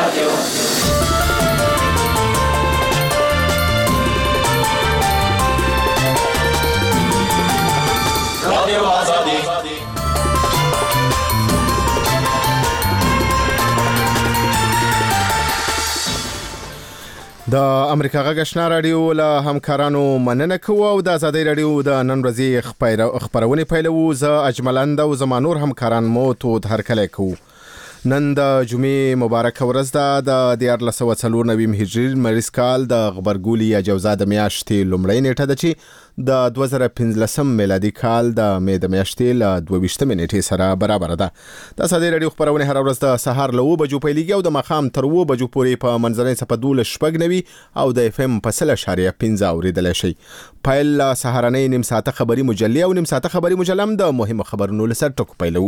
د امریکا غږ آشنا رادیو له همکارانو مننه کوو او د آزادۍ رادیو د نن ورځې خبرونه پیلوو. زه اجملند او زمانور همکاران مو تود هرکلی کوو. نن د جمعې مبارک ورځ ده د 1494 هجري مریض کال د غبرګولي یا جوزا د میاشتې لومړۍ نیټه ده چې د 2015 میلادي کال د مې د میاشتې له 22 نیټې سره برابر ده. د آزادۍ رادیو خبرونه هر ورځ د سهار له 9 بجو پیلېږي او د ماښام تر 2 بجو پورې په منځنۍ صفحه 12.9 او د FM په 0.15 اوریدلای شي. پیل سهارنۍ نیم ساعته خبري مجلې او نیم ساعته خبري مجلم د مهمو خبرونو لسر ټکو پیلو.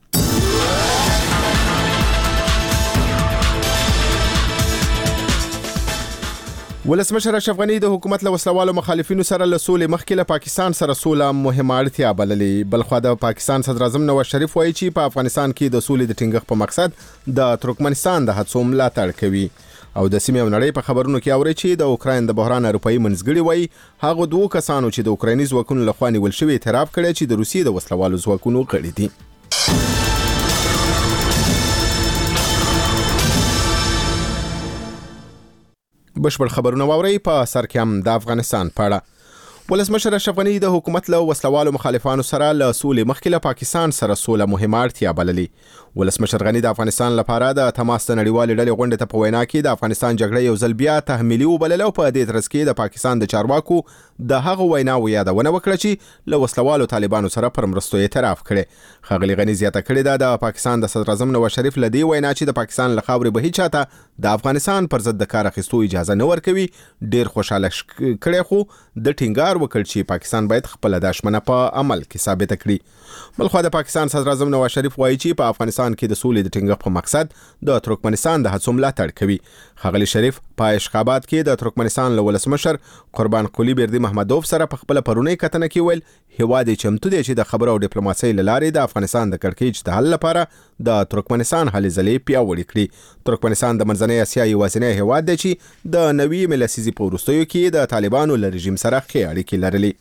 ولسمشر اشرف غنی د حکومت له وسلوالو مخالفینو سره له سولې مخکې له پاکستان سره سوله مهمه اړتیا بللې. بلخو د پاکستان صدر اعظم نواز شریف وایي چې په افغانستان کې د سولې د ټینګښت په مقصد د ترکمنستان د هڅو ملاتړ کوي. او د سیمې او نړۍ په خبرونو کې اوري چې د اوکراین د بحران اروپایي منځګړي وایي هغه دوه کسانو چې د اوکرایني ځواکونو لخوا نیول شوي اعتراف کړی چې د روسیې د وسلوالو ځواکونو غړي دي. بشپړ خبرونه واوري په سر کې هم د افغانستان په اړه. ولسمشر اشرف غنی د حکومت له وسلوالو مخالفانو سره له سولې مخکې له پاکستان سره سوله مهمه اړتیا بللې. ولسمشر غنی د افغانستان لپاره د تماس د نړیوالې ډلې غونډې ته په وینا کې د افغانستان جګړه یو ځل بیا تحمیلي وبلله او په دې ترڅ کې د پاکستان د چارواکو د هغه ویناو یادونه وکړه چې له وسلوالو طالبانو سره پر مرستو اعتراف کړي. ښاغلي غنی زیاته کړې ده د پاکستان د صدر اعظم نواز شریف له دې وینا چې د پاکستان له خاورې به هیڅ چاته د افغانستان پر ضد د کار اخیستو اجازه نه ورکوي ډیر خوشاله کړي، خو د ټینګار وکړ چې پاکستان باید خپل د اشمنه په عمل کې ثابت کړي. بلخو د پاکستان صدر اعظم نواز شریف وایي چې په افغانستان کې د سولې د ټینګښت په مقصد د ترکمنستان د هڅو ملاتړ کوي. ښاغلي شریف په اشخابات کې د ترکمنستان له ولسمشر قربان قلی بردي محمدوف سره په خپل پرونی کتنه کې ویل هیواد چمتو دی چې د خبرو او ډیپلوماسۍ لارې د افغانستان د کړکېچ د حل لپاره د ترکمنستان هلې ځلې پیاوړې کړي. ترکمنستان د منځنۍ اسیا یوازینی هیواد دی چې د 90 لسیزې په وروستیو کې د طالبانو له رژیم سره ښې اړیکې لرلې.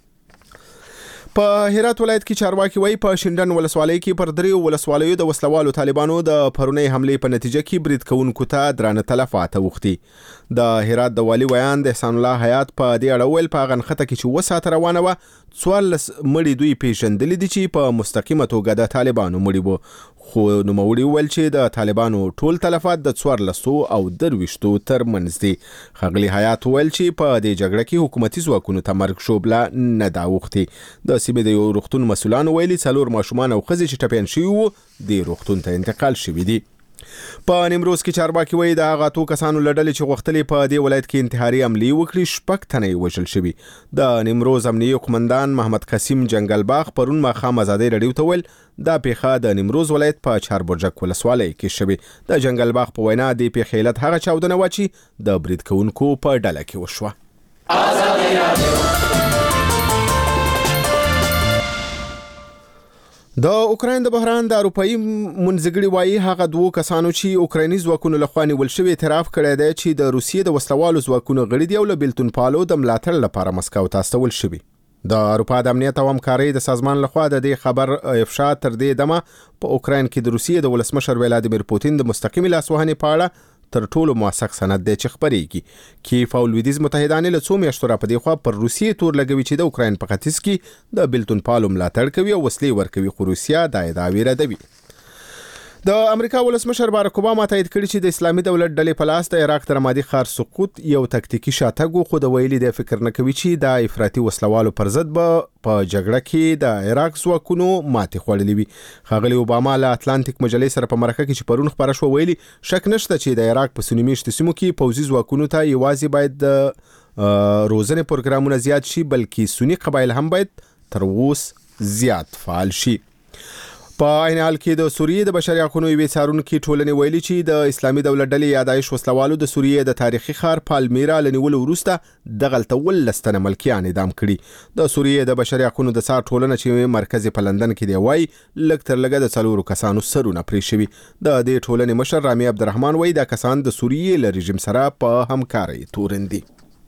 په هرات ولایت کې چارواکي وایي په شینډن ولسوالۍ کې پر 3 ولسوالیو د وسلوالو طالبانو د پرونی حملې په نتیجه کې برید کوونکو ته درانه تلفات اوښتي. د هرات د والی ویان د احسان الله حیات په دې اړه ویل په غنخته کې چې وساته روانه و 14 مړي دوی پیژندل دي چې په مستقیمه توګه د طالبانو مړي وو، خو نوموړي ویل چې د طالبانو ټول تلفات د 14 او 23 تر منځ دي. ښاغلي حیات ویل چې په دې جګړه کې حکومتي ځواکونو ته مرګ شوبله نه دا اوښتي. د سیمې د یو روغتون مسؤلانو ویلي 4 ماشومان او ښځې چې ټپیان شوي وو د روغتون ته انتقال شوي دي. په نیمروز کې چارواکي وایي د هغه اتو کسانو له ډلې چې غوښتلې په دې ولایت کې انتحاري حملې وکړي 6 تنه یې وژل شوي. د نیمروز امنیه قومندان محمد قاسم جنگلباغ پرون ماښام آزادۍ رادیو ته ویل دا پیښه د نیمروز ولایت په چاربرجک ولسوالۍ کې شوې. د جنگلباغ په وینا د پیښې علت هغه چاودنه و چې د برید کوونکو په ډله کې وشوه. آزادۍ رادیو د اوکراین د بحران د اروپایي منځګړي وایي هغه دوه کسانو چې اوکرایني ځواکونو لخوا نیول شوي اعتراف کړی دی چې د روسیې د وسلوالو ځواکونو غړي دي او له بیلتون پالو د ملاتړ لپاره مسکو ته استول شوي. د اروپا د امنیت او همکارۍ د سازمان لخوا د دې خبر افشا تر دې دمه په اوکراین کې د روسیې د ولسمشر ولادیمیر پوتین د مستقیم لاسوهنې په اړه تر ټولو موثق سند دی چې خبرېږي. کیف او لویدیز متحدان له څو میاشتو را په دې خوا پر روسیې تور لګوي چې د اوکراین په ختیځ کې د بیلتون پالو ملاتړ کوي او وسلې ورکوي، خو روسیا دا ادعاوې ردوي. د امریکا ولسمشر بارک اوباما تایید کړی چې د اسلامي دولت ډلې په لاس د عراق د رمادي ښار سقوط یو تکتیکي شاتګ، خو د ویلي د فکر نه کوي چې د افراطي وسلوالو پر ضد به په جګړه کې د عراق ځواکونو ماتې خوړلې وي. ښاغلي اوباما له اتلانتیک مجلې سره په مرکه کې چې پرون خبره شوه ویلي شک نشته چې د عراق په سنی میشتو سیمو کې پوځي ځواکونو ته یوازې باید د روزنې پروګرامونه زیات شي، بلکې سنی قبایل هم باید تر اوس زیات فعال شي. په عین حال کې د سوریې د بشري حقوقو یوې څارونکي ټولنې ویلي چې د اسلامي دولت ډلې یادایش وسلوالو د سوریې د تاریخي ښار پالمیرا لنیولو وروسته دغلته 12 ملکیان اعدام کړي. د سوریې د بشري حقوقو د څار ټولنه چې مرکز په لندن کې دی وایي لږ تر لږه د 4 کسانو سرونه پرې شوي. د دې ټولنې مشر رامي عبدالرحمن وایي دا کسان د سوریې له رژیم سره په همکارۍ تورن دي.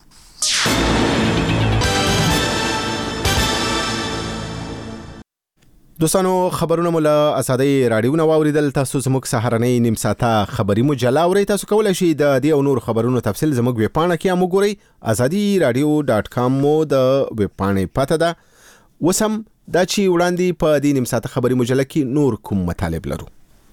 دوستانو خبرونه مو له ازادي رادیو نو اوریدل. تاسو زموږ سهارنۍ نیم ساعته خبري مجله اورئ. تاسو کولای شئ د دې او نور خبرونو تفصیل زموږ ویب پاڼه کې هم وګورئ. azadiradio.com مو د ویب پاڼې پته ده. وسم دا چې وړاندې په دې نیم ساعته خبري مجله کې نور کوم مطالب لرو.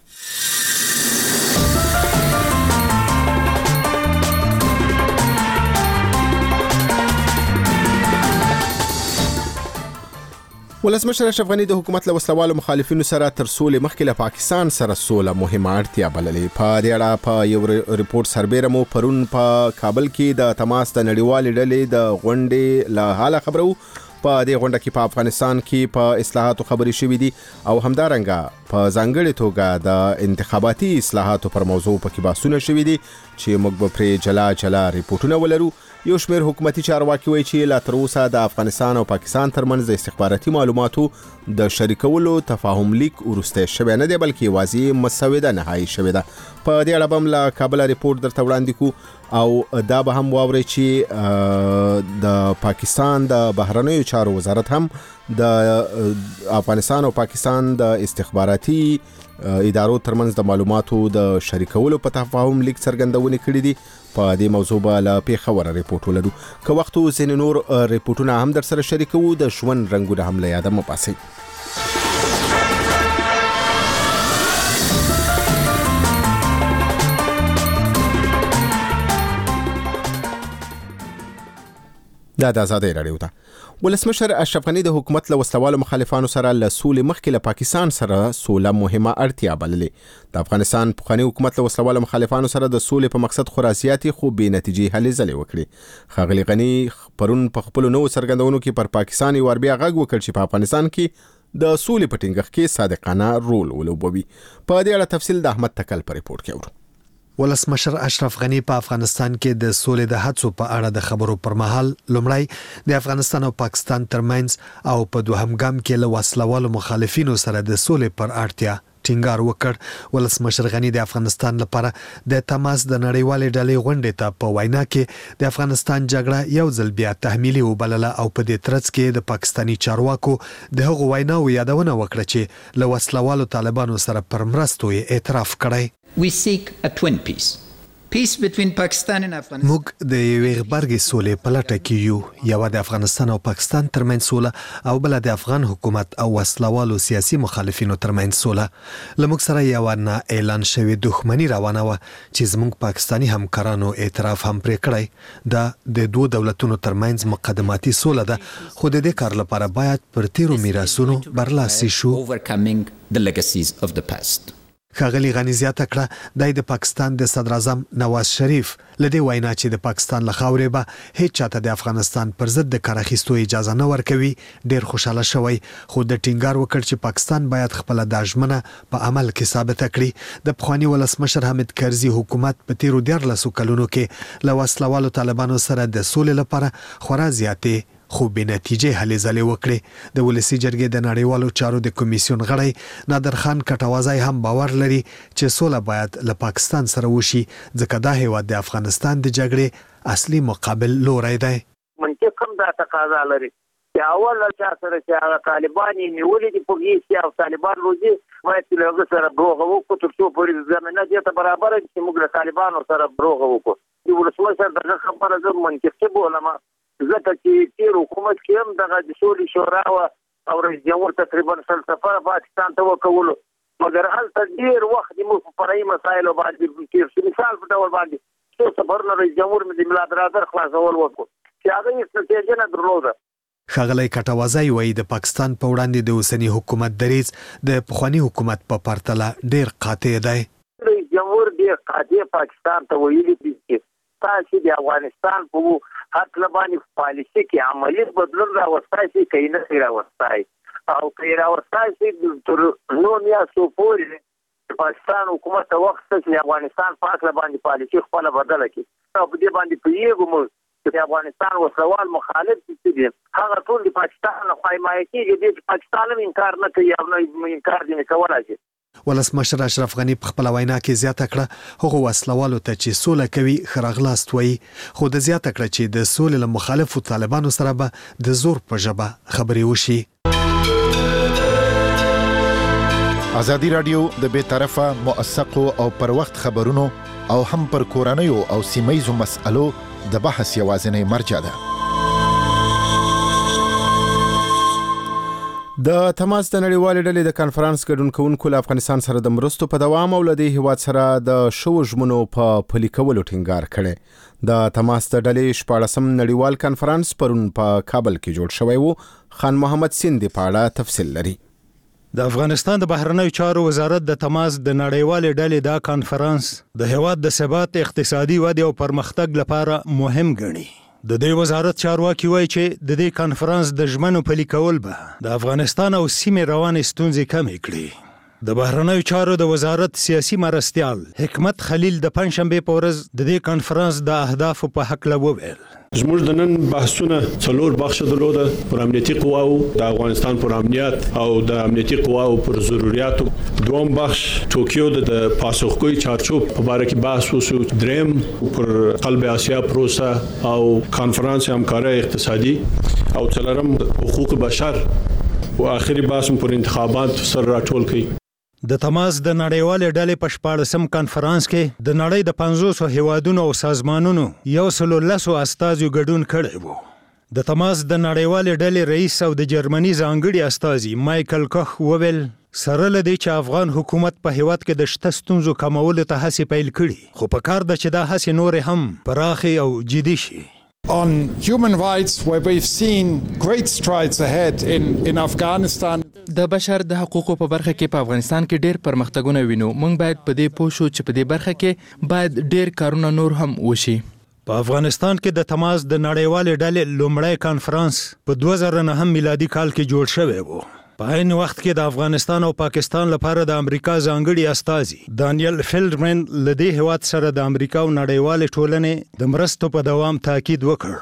ولسمشر اشرف غنی د حکومت له وسلوالو مخالفینو سره تر سولې مخکې له پاکستان سره سوله مهمه اړتیا بللې. په دې اړه په یو ریپورت سربېره مو پرون په کابل کې د تماس د نړیوالې ډلې د غونډې له حاله خبرو. په دې غونډه کې په افغانستان کې په اصلاحاتو خبرې شوې دي او همدارنګه په ځانګړې توګه د انتخاباتي اصلاحاتو پر موضوع پکې بحثونه شوې دي چې موږ به پرې جلا ریپورتونه ولرو. یو شمېر حکومتي چارواکي وایي چې لا تر اوسه د افغانستان او پاکستان ترمنځ د استخباراتي معلوماتو د شریکولو تفاهم لیک وروسته شوی نه دی بلکې یوازې مسوده نهایی شوې ده. په دې اړه به هم له کابل ریپورت درته وړاندې کو او دا به هم واورئ چې د پاکستان د بهرنیو چارو وزارت هم د افغانستان او پاکستان د استخباراتي ادارو ترمنځ د معلوماتو د شریکولو په تفاهم لیک څرګندونې کړې دي. په دې موضوع به له پیښور ریپورت ولرو. که وخت ځینې نور ریپورتونه هم در سره شریکو. د ژوند رنګونه هم له یاده مه باسئ. دا د ازادي رادیو ده. ولسمشر اشرف غنی د حکومت له وسلوالو مخالفانو سره له سولې مخکې له پاکستان سره سوله مهمه اړتیا بللې. د افغانستان پخوانی حکومت له وسلوالو مخالفانو سره د سولې په مقصد خورا زیاتې خو بې نتیجې هلې ځلې وکړي. ښاغلي غنی پرون په خپل نوو څرګندونو کې پر پاکستان یو بیا غږ وکړ چې په افغانستان کې د سولې په ټینګښت کې صادقانه رول ولوبوي. په دې اړه تفصیل د احمد تکل په ریپورت کې اورو. ولسمشر اشرف غنی په افغانستان کې د سولې د هڅو په اړه د خبرو پر مهال لومړی د افغانستان او پاکستان ترمنځ او په دوهم ګام کې له وسلوالو مخالفینو سره د سولې پر اړتیا ټینګار وکړ. ولسمشر غنی د افغانستان لپاره د تماس د نړیوالې ډلې غونډې ته په وینا کې د افغانستان جګړه یو ځل بیا تحمیلي وبلله او په دې ترڅ کې د پاکستانی چارواکو د هغو ویناو یادونه وکړه چې له وسلوالو طالبانو سره پر مرستو یې اعتراف کړی. We seek a twin peace. Peace between Pakistan and Afghanistan. موږ د یوې غبرګې سولې په لټه کې یو. یو د افغانستان او پاکستان ترمنځ سوله او بل د افغان حکومت او وسلوالو سیاسي مخالفینو ترمنځ سوله. لمږ سره یو نه اعلان شوی دښمنی روانه و چې زموږ پاکستانی همکارانو اعتراف هم پرې کړی. دا د دوه دولتونو ترمنځ مقدماتي سوله ده خو د دې کار لپاره باید پر تیرو میراثونو برلاسي شو. Overcoming the legacies of the past. ښاغلي غنی زیاته کړه د پاکستان د صدر اعظم نواز شریف لدی وینا چې د پاکستان له خاورې به هیڅ چاته د افغانستان پر ضد د کار اخیستو اجازه نه ورکوي ډیر خوشاله شوی خو د ټینګار وکړ چې پاکستان باید خپل د ژمنه په عمل کې ثابت کړي. د پخوانی ولسمشر حامد کرزي حکومت په تیرو 14 کلونو کې له وسلوالو طالبانو سره د سولې لپاره خورا زیاتې خو به نتیجې هلې ځلې وکړي. د ولسی جرګې د نړیوالو چارو د کمیسیون غړی نادر خان کټوازی هم باور لري چې سوله باید له پاکستان سره وشي ځکه دا هیواد د افغانستان د جګړې اصلي مقابل لوری دی. منطق هم دا تقاضا لري چې اول چا سره چې طالبان نیولې دي په هیڅ او طالبان روزي باید له سره بروغه وکړو تر څو پورې زمينه دې ته برابر چې موږ له طالبانو سره بروغه وکړو. د ولسمشر دغه خبره زه منطقي بولم ځکه چې تیر حکومت کې هم دغه د سولې شورا او رئیس جمهور تقریبا فلسفه پاکستان ته وکولو مګر هلته ډیر وخت موږ په فرعي مسایلو باندې تیر شو. مثال په ډول باندې څو سفرونه رئیس جمهور د ملت راځر خلاصول وکړو چې هغه یې ستراتیژي نه درلوده. ښاغلی کټوازی وایي د پاکستان په وړاندې د اوسني حکومت دریځ د پخوانی حکومت په پرتله ډیر قاطع دی. رئیس جمهور ډیر قاطع پاکستان ته ویلي دي چې تاسو د افغانستان په حق لبانی پالیسي کې عملی بدلون راوستای شي کینه راوستای او که راوستای شي تر 9 میاشتو پورې پاکستان حکومت ته وخت چې افغانستان په اصل باندې پالیسي خپل بدله کړي او په دې باندې پیږو چې افغانستان وسوال مخالف دي هغه ټول د پاکستان نه حمایت کیږي چې پاکستان هم انکار نه کوي او نه انکار دي نه کولای شي. ولسمشر اشرف غنی په خپل وینا کې زیاته کړه هغه وسلوالو ته چې سوله کوي خراغلاست وایي خو د زیاته کړه چې د سولې له مخالفو طالبانو سره به د زور په ژبه خبرې وشي. ازادي رادیو د بیطرفه موثقو او پر وخت خبرونو او هم پر کورنیو او سیمایزو مسألو د بحث یوازینی مرجع ده. د تماس د نړیوالې ډلې د کانفرنس ګډون کوونکو له افغانستان سره د مرستو په دوام او له دې هیواد سره د شو ژمنو په پلي کولو ټینګار کړی. د تماس د ډلې 14م نړیوال کانفرنس پرون په کابل کې جوړ شوی و. خان محمد سیندی په اړه تفصیل لري. د افغانستان د بهرنیو چارو وزارت د تماس د نړیوالې ډلې دا کانفرنس د هیواد د ثبات اقتصادي ودې او پرمختګ لپاره مهم ګڼي. د دې وزارت چارواکي وایي چې د دې کانفرنس د ژمنو پلي کول به د افغانستان او سیمې روانې ستونزې کمې کړي. د بهرنیو چارو د وزارت سیاسي مرستیال حکمت خلیل د پنځشنبه په ورځ د دې کانفرنس د اهدافو په حق وویل. زموږ د نن بحثونه څلور بخښه درلوده پر امنیتي قواو د افغانستان پر امنیت او د امنیتي قواو پر ضرورتو. دوم بخش ټوکیو د پاسخګویي چارچوب په اړه کې بحث وشو. دریم پر قلب آسیا پروسه او کانفرنس همکاري اقتصادي او څلورم حقوق بشر او آخري بحث پر انتخابات سره راټول کړي. د تماس د نړیوالې ډلې په 14م کانفرنس کې د نړۍ د 500 هیوادونو او سازمانونو 110 استازو ګډون کړی وو. د تماس د نړیوالې ډلې رئیس او د جرمني ځانګړي استازي مایکل کوخ وویل سره لدی چې افغان حکومت په هیواد کې د شته ستونزو کمولو ته هڅې پیل کړي خو په کار ده چې دا هڅې نور هم پراخي او جدي شي. On human rights, where we've seen great strides ahead in Afghanistan. د بشر د حقوقو په برخه کې په افغانستان کې ډېر پرمختګونه وینو. موږ باید په دې پوه شو چې په دې برخه کې باید ډېر کارونه نور هم وشي. په افغانستان کې د تماس د نړیوالې ډلې لومړی کانفرنس په 2009 میلادي کال کې جوړ شوی و. په عین وخت کې د افغانستان او پاکستان لپاره د امریکا ځانګړي استازي دانیل فیلډمن له دې هیواد سره د امریکا او نړیوالې ټولنې د مرستو په دوام تاکید وکړ.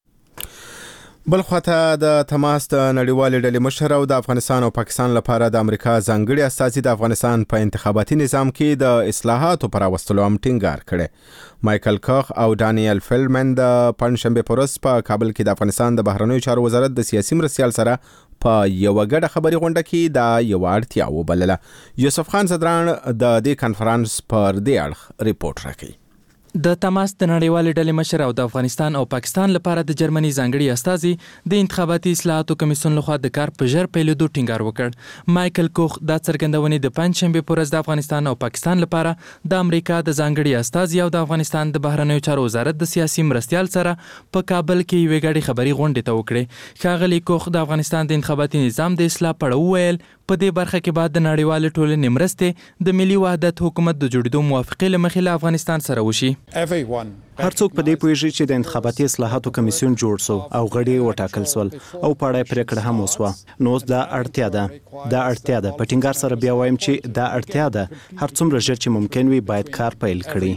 بل خواته د تماس د نړیوالې ډلې مشر او د افغانستان او پاکستان لپاره د امریکا ځانګړي استازي د افغانستان په انتخاباتي نظام کې د اصلاحاتو پر راوستلو هم ټینګار کړي. مایکل کوخ او دانیل فیلډمن د پنځشنبه په ورځ په کابل کې د افغانستان د بهرنیو چارو وزارت د سیاسي مرستیال سره په یو غړ خبري غونډه کې دا یو اړتیا وبلله. یوسف خان صدران د دې کانفرنس پر دې اړه ریپورت راکړي. د تماس د نړیوالې ډلې مشر او د افغانستان او پاکستان لپاره د جرمني ځانګړي استازي د انتخاباتي اصلاحاتو کمیسیون لخوا د کار په ژر پیلېدو ټینګار وکړ. مایکل کوخ دا څرګندونې د پنځشنبه په ورځ د افغانستان او پاکستان لپاره د امریکا د ځانګړي استازي او د افغانستان د بهرنیو چارو وزارت د سیاسي مرستیال سره په کابل کې یوې غړي خبري غونډې ته وکړې. ښاغلي کوخ د افغانستان د انتخاباتي نظام د اصلاح په اړه وویل په دې برخه کې بعد د نړیوالې ټولنې مرستې د ملي وحدت حکومت د جوړېدو موافقې له مخې له افغانستان سره وشي. هر څوک په دې پوهیږي چې د انتخاباتي اصلاحاتو کمیسیون جوړ شو او غړي وټاکل شول او په اړه پریکړه هم وشوه. نو دا اړتیا ده په ټینګار سره بیا وایم چې دا اړتیا ده هر څومره ژر چې ممکن وي باید کار پیل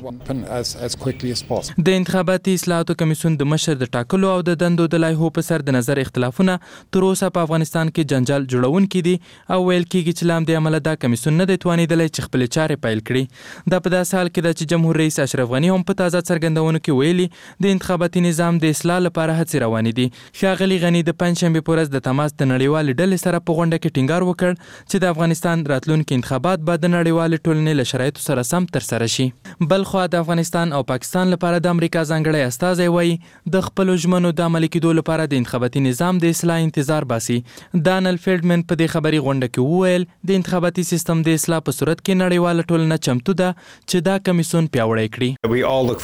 کړي. د انتخاباتي اصلاحاتو کمیسیون د مشر د ټاکلو او د دندو د لایحو په سر د نظر اختلافونه تر اوسه په افغانستان کې جنجال جوړونکي دي او ویل کېږي چې لام د عمله دا کمیسیون نه دی توانېدلی چې خپل چارې پیل کړي. دا په داسې حال کې ده چې جمهور رئیس اشرف غنی هم په تازه څرګندونو کې ویلي د انتخاباتي نظام د اصلاح لپاره هڅې روانې دي. ښاغلي غنی د پنځشنبه په ورځ د تماس د نړیوالې ډلې سره په غونډه کې ټینګار وکړ چې د افغانستان راتلونکي انتخابات به د نړیوالې ټولنې له شرایطو سره سم ترسره شي. بل خوا د افغانستان او پاکستان لپاره د امریکا ځانګړی استازی وایي د خپلو ژمنو د عملي کېدو لپاره د انتخاباتي نظام د اصلاح انتظار باسي. دانیل فیلډمن په دې خبري غونډه کې وویل د انتخاباتي سیستم د اصلاح په صورت کې نړیواله ټولنه چمتو ده چې دا کمیسیون پیاوړی کړي. We all look forward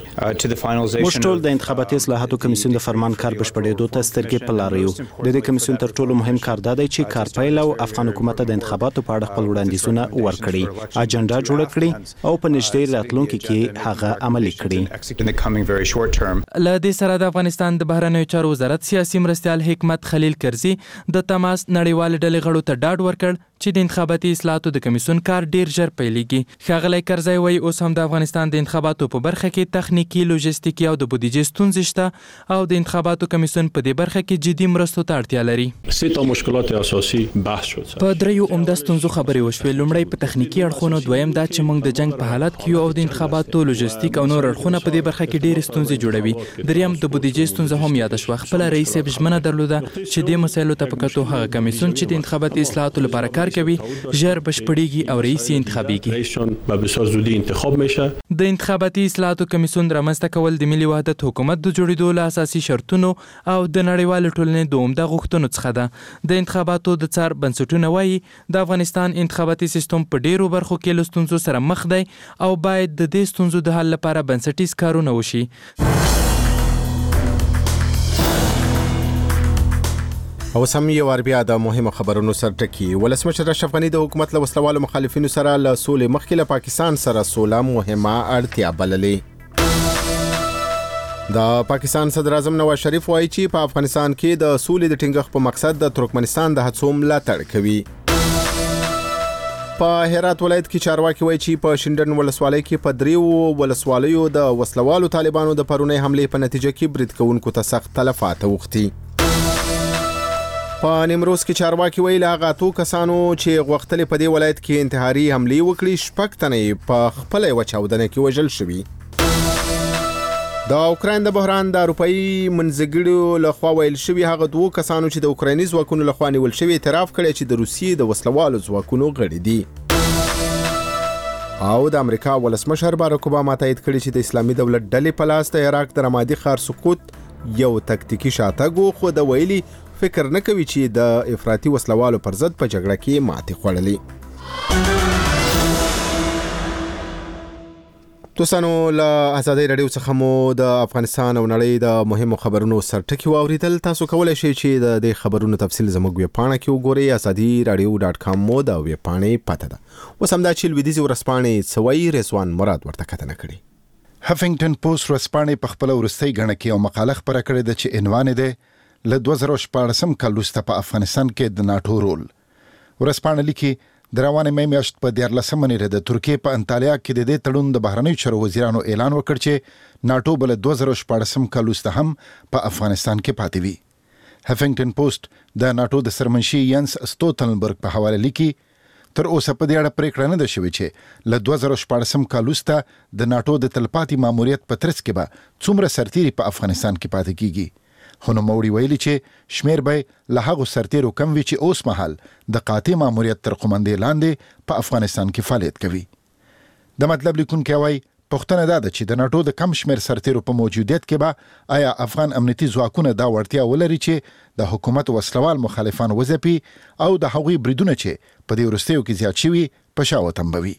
موږ ټول د انتخاباتي اصلاحاتو کمیسیون د فرمان کار بشپړېدو ته سترګې په لار یو. د دې کمیسیون تر ټولو مهم کار دا دی چې کارپایل او افغان حکومت د انتخاباتو په اړه خپل وړاندیزونه ورکړي، اجنډا جوړه کړي او په نږدې راتلونکي کې هغه عملي کړي. له دې سره د افغانستان د بهرنیو چارو وزارت سیاسي مرستیال حکمت خلیل کرزي د تماس نړیوال ډلې غړو ته ډاډ ورکړ چې د انتخاباتي اصلاحاتو د کمیسیون کار ډیر ژر پیلېږي. ښاغلی کرزی وایي اوس هم د افغانستان د انتخاباتو په برخه کې تخنیکی، لوجستیکي او د بودیجې ستونزې شته او د انتخاباتو کمیسیون په دې برخه کې جدي مرستو ته اړتیا لري. سه مشکلات اساسي بحث شد. په دریو عمده ستونزو خبرې وشوې. لومړی په تخنیکی اړخونو، دویم دا چې موږ د جنگ په حالت کې یو او د انتخاباتو لوجستیک او نور اړخونه په دې برخه کې ډېرې ستونزې جوړوي. دریم د بودیجې ستونزه هم یاد شوه. خپل رئیس صاحب ژمنه درلوده چې د مسایلو ته په کتو هغه کمیسیون چې د انتخاباتي اصلاحاتو لپاره کار کوي ژر بشپړیږي او رئیس یې انتخابیږي. و بسیار زودی انتخاب میشه. د انتخاباتي اصلاحاتو کمیسیون رامنځته کول د ملي وحدت حکومت د جوړېدو له اساسي شرطونو او د نړیوالې ټولنې د عمده غوښتنو څخه ده. د انتخاباتو د څار بنسټونه وایي د افغانستان انتخاباتي سیستم په ډیرو برخو کې له ستونزو سره مخ دی او باید د دې ستونزو د حل لپاره بنسټیز کارونه وشي. او سم یو ور بیا د مهمه خبرونو سرټکی. ولسمشر اشرف غنی د حکومت له وسلوالو مخالفینو سره له سولې مخکې له پاکستان سره سوله مهمه اړتیا بللې. د پاکستان صدر اعظم نواز شریف وایي چې په افغانستان کې د سولې د ټینګښت په مقصد د ترکمنستان د هڅو ملاتړ کوي. په هرات ولایت کې چارواکي وایي چې په شینډن ولسوالۍ کې په دریو ولسوالیو د وسلوالو طالبانو د پرونی حملې په نتیجه کې برید کوونکو ته سخت تلفات اوښتي. په نیمروز کې چارواکي ویل هغه اتو کسانو چې غوښتل په دې ولایت کې انتحاري حملې وکړي شپږ تنې په خپل وچاودنه کې وژل شوي. د اوکراین د بحران د اروپאי منځګړو لخوا ویل شوی هغه دوه کسانو چې د اوکرایني ځواکونو لخوا نیول شوی اعتراف کړي چې د روسیې د وسلوالو ځواکونو غړي دي. او د امریکا ولسمشر باراک اوباما تایید کړي چې د اسلامي دولت ډلې په لاس د عراق د رمادي ښار سقوط یو تکتیکی شاتګ و، خو د ویلي فکر نه کوي چې د افراطي وسلوالو پر ضد په جګړه کې ماتې خوړلې. دوستانو له آزادۍ رادیو څخه مو د افغانستان او نړۍ د مهمو خبرونو سرټکی واوریدل. تاسو کولی شئ چې د دې خبرونو تفصیل زموږ ویبپاڼه کې وګورئ. azadiradio.com مو د ویبپاڼې پته ده. اوس همدا چې لویدیځې ورځپاڼې څه وایي رضوان مراد ورته کتنه کړې. هفنګټن پوسټ ورځپاڼې په خپله وروستۍ ګڼه کې یو مقاله خپره کړې ده چې عنوان دی له 2014 کال وروسته په افغانستان کې د ناټو رول. ورځپاڼه لیکي د روانې مې میاشت په 14 نیټه د ترکیې په انطالیا کې د دې تړون د بهرنیو چارو وزیرانو اعلان وکړ چې ناټو بل 2014 کال وروسته هم په افغانستان کې پاتې وي. هفنګټن پوسټ د ناټو د سرمنشي ینس ستولتنبرګ په حواله لیکي تر اوسه په دې اړه پریکړه نه ده شوې چې له 2014 کال وروسته د ناټو د تلپاتې ماموریت په ترڅ کې به څومره سرتیري په افغانستان کې پاتې کیږي. خو نوموړي ویلي چې شمیر به له هغو سرتیرو کم وي چې اوس مهال د قاطع ماموریت تر قومندې لاندې په افغانستان کې فعالیت کوي. د مطلب لیکونکی وایي پوښتنه دا ده چې د ناټو د کم شمیر سرتیرو په موجودیت کې به آیا افغان امنیتي ځواکونه دا وړتیا ولري چې د حکومت وسلوال مخالفان وځپي او د هغوی بریدونه چې په دې وروستیو کې زیات شوي په شا وتمبوي.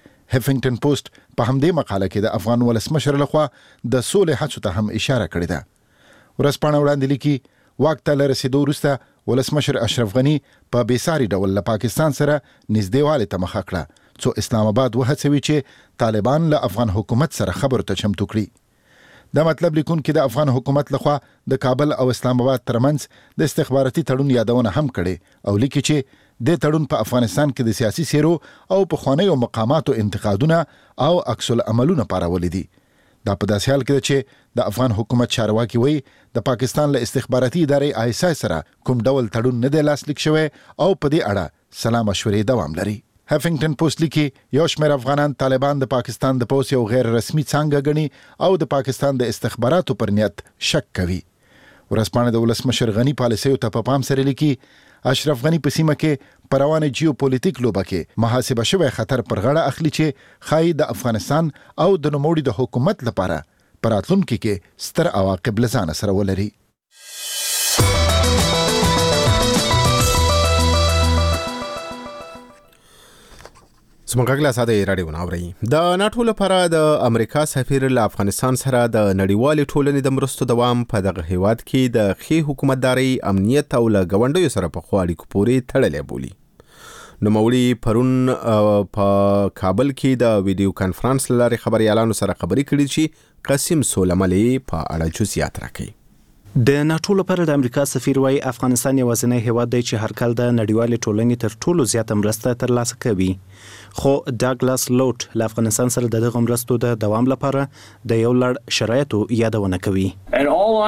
هفنګټن پوسټ په همدې مقاله کې د افغان ولسمشر لخوا د سولې هڅو ته هم اشاره کړې ده. ورځپاڼه وړاندې لیکي واک ته له رسېدو وروسته ولسمشر اشرف غني په بېساري ډول له پاکستان سره نږدېوالي ته مخه کړه څو اسلام آباد وهڅوي چې طالبان له افغان حکومت سره خبرو ته چمتو کړي. د مطلب لیکونکي د افغان حکومت لخوا د کابل او اسلام آباد ترمنځ د استخباراتي تړون یادونه هم کړي او لیکي چې د تړون په افغانستان کې د سیاسي سیرو او پخوانیو مقاماتو انتقادونه او عکس العملونه پارولي دي. دا په داسې حال کې چې د افغان حکومت چارواکي وایي د پاکستان له استخباراتي ادارې ISI سره کوم ډول تړون نه دی لاسلیک شوی او په دې اړه سلا مشورې دوام لري. هفنګټن پوسټ لیکي یو شمېر افغانان طالبان د پاکستان د پوځ یو غیر رسمي څانګه ګڼي او د پاکستان د استخباراتو پر نیت شک کوي. ورځپاڼه د ولسمشر غني پالیسیو ته په پام سره لیکي اشرف غني په سیمه کې په روانه جیوپولیټیک لوبه کې محاسبه شوی خطر پر غاړه اخلي چې ښایي د افغانستان او د نوموړي د حکومت لپاره په راتلونکي کې ستر عواقب له ځانه سره ولري. سمګغلا ساده رادیو ناوړي د ناتو لپاره د امریکا سفیر له افغانستان سره د نړیوال ټولنې د مرستو دوام په دغه هیواد کې د خې حکومتداري امنیت او له غونډیو سره په خو اړیکو پورې تړلې بولی. نو مولي پرون په کابل کې د ویډیو کانفرنس لارې خبريالانو سره خبرې کړې چې قاسم سولملي په اړه جزئیات راکړي. د ناتو لپاره د امریکا سفیر وايي افغانستان یوازینی هیواد دی چې هر کال د نړیوالې ټولنې تر ټولو زیاته مرسته ترلاسه کوي. خو ډاګلاس لوټ له افغانستان سره د دغه مرستو د دوام لپاره د یو لړ شرایطو یادونه کوي. د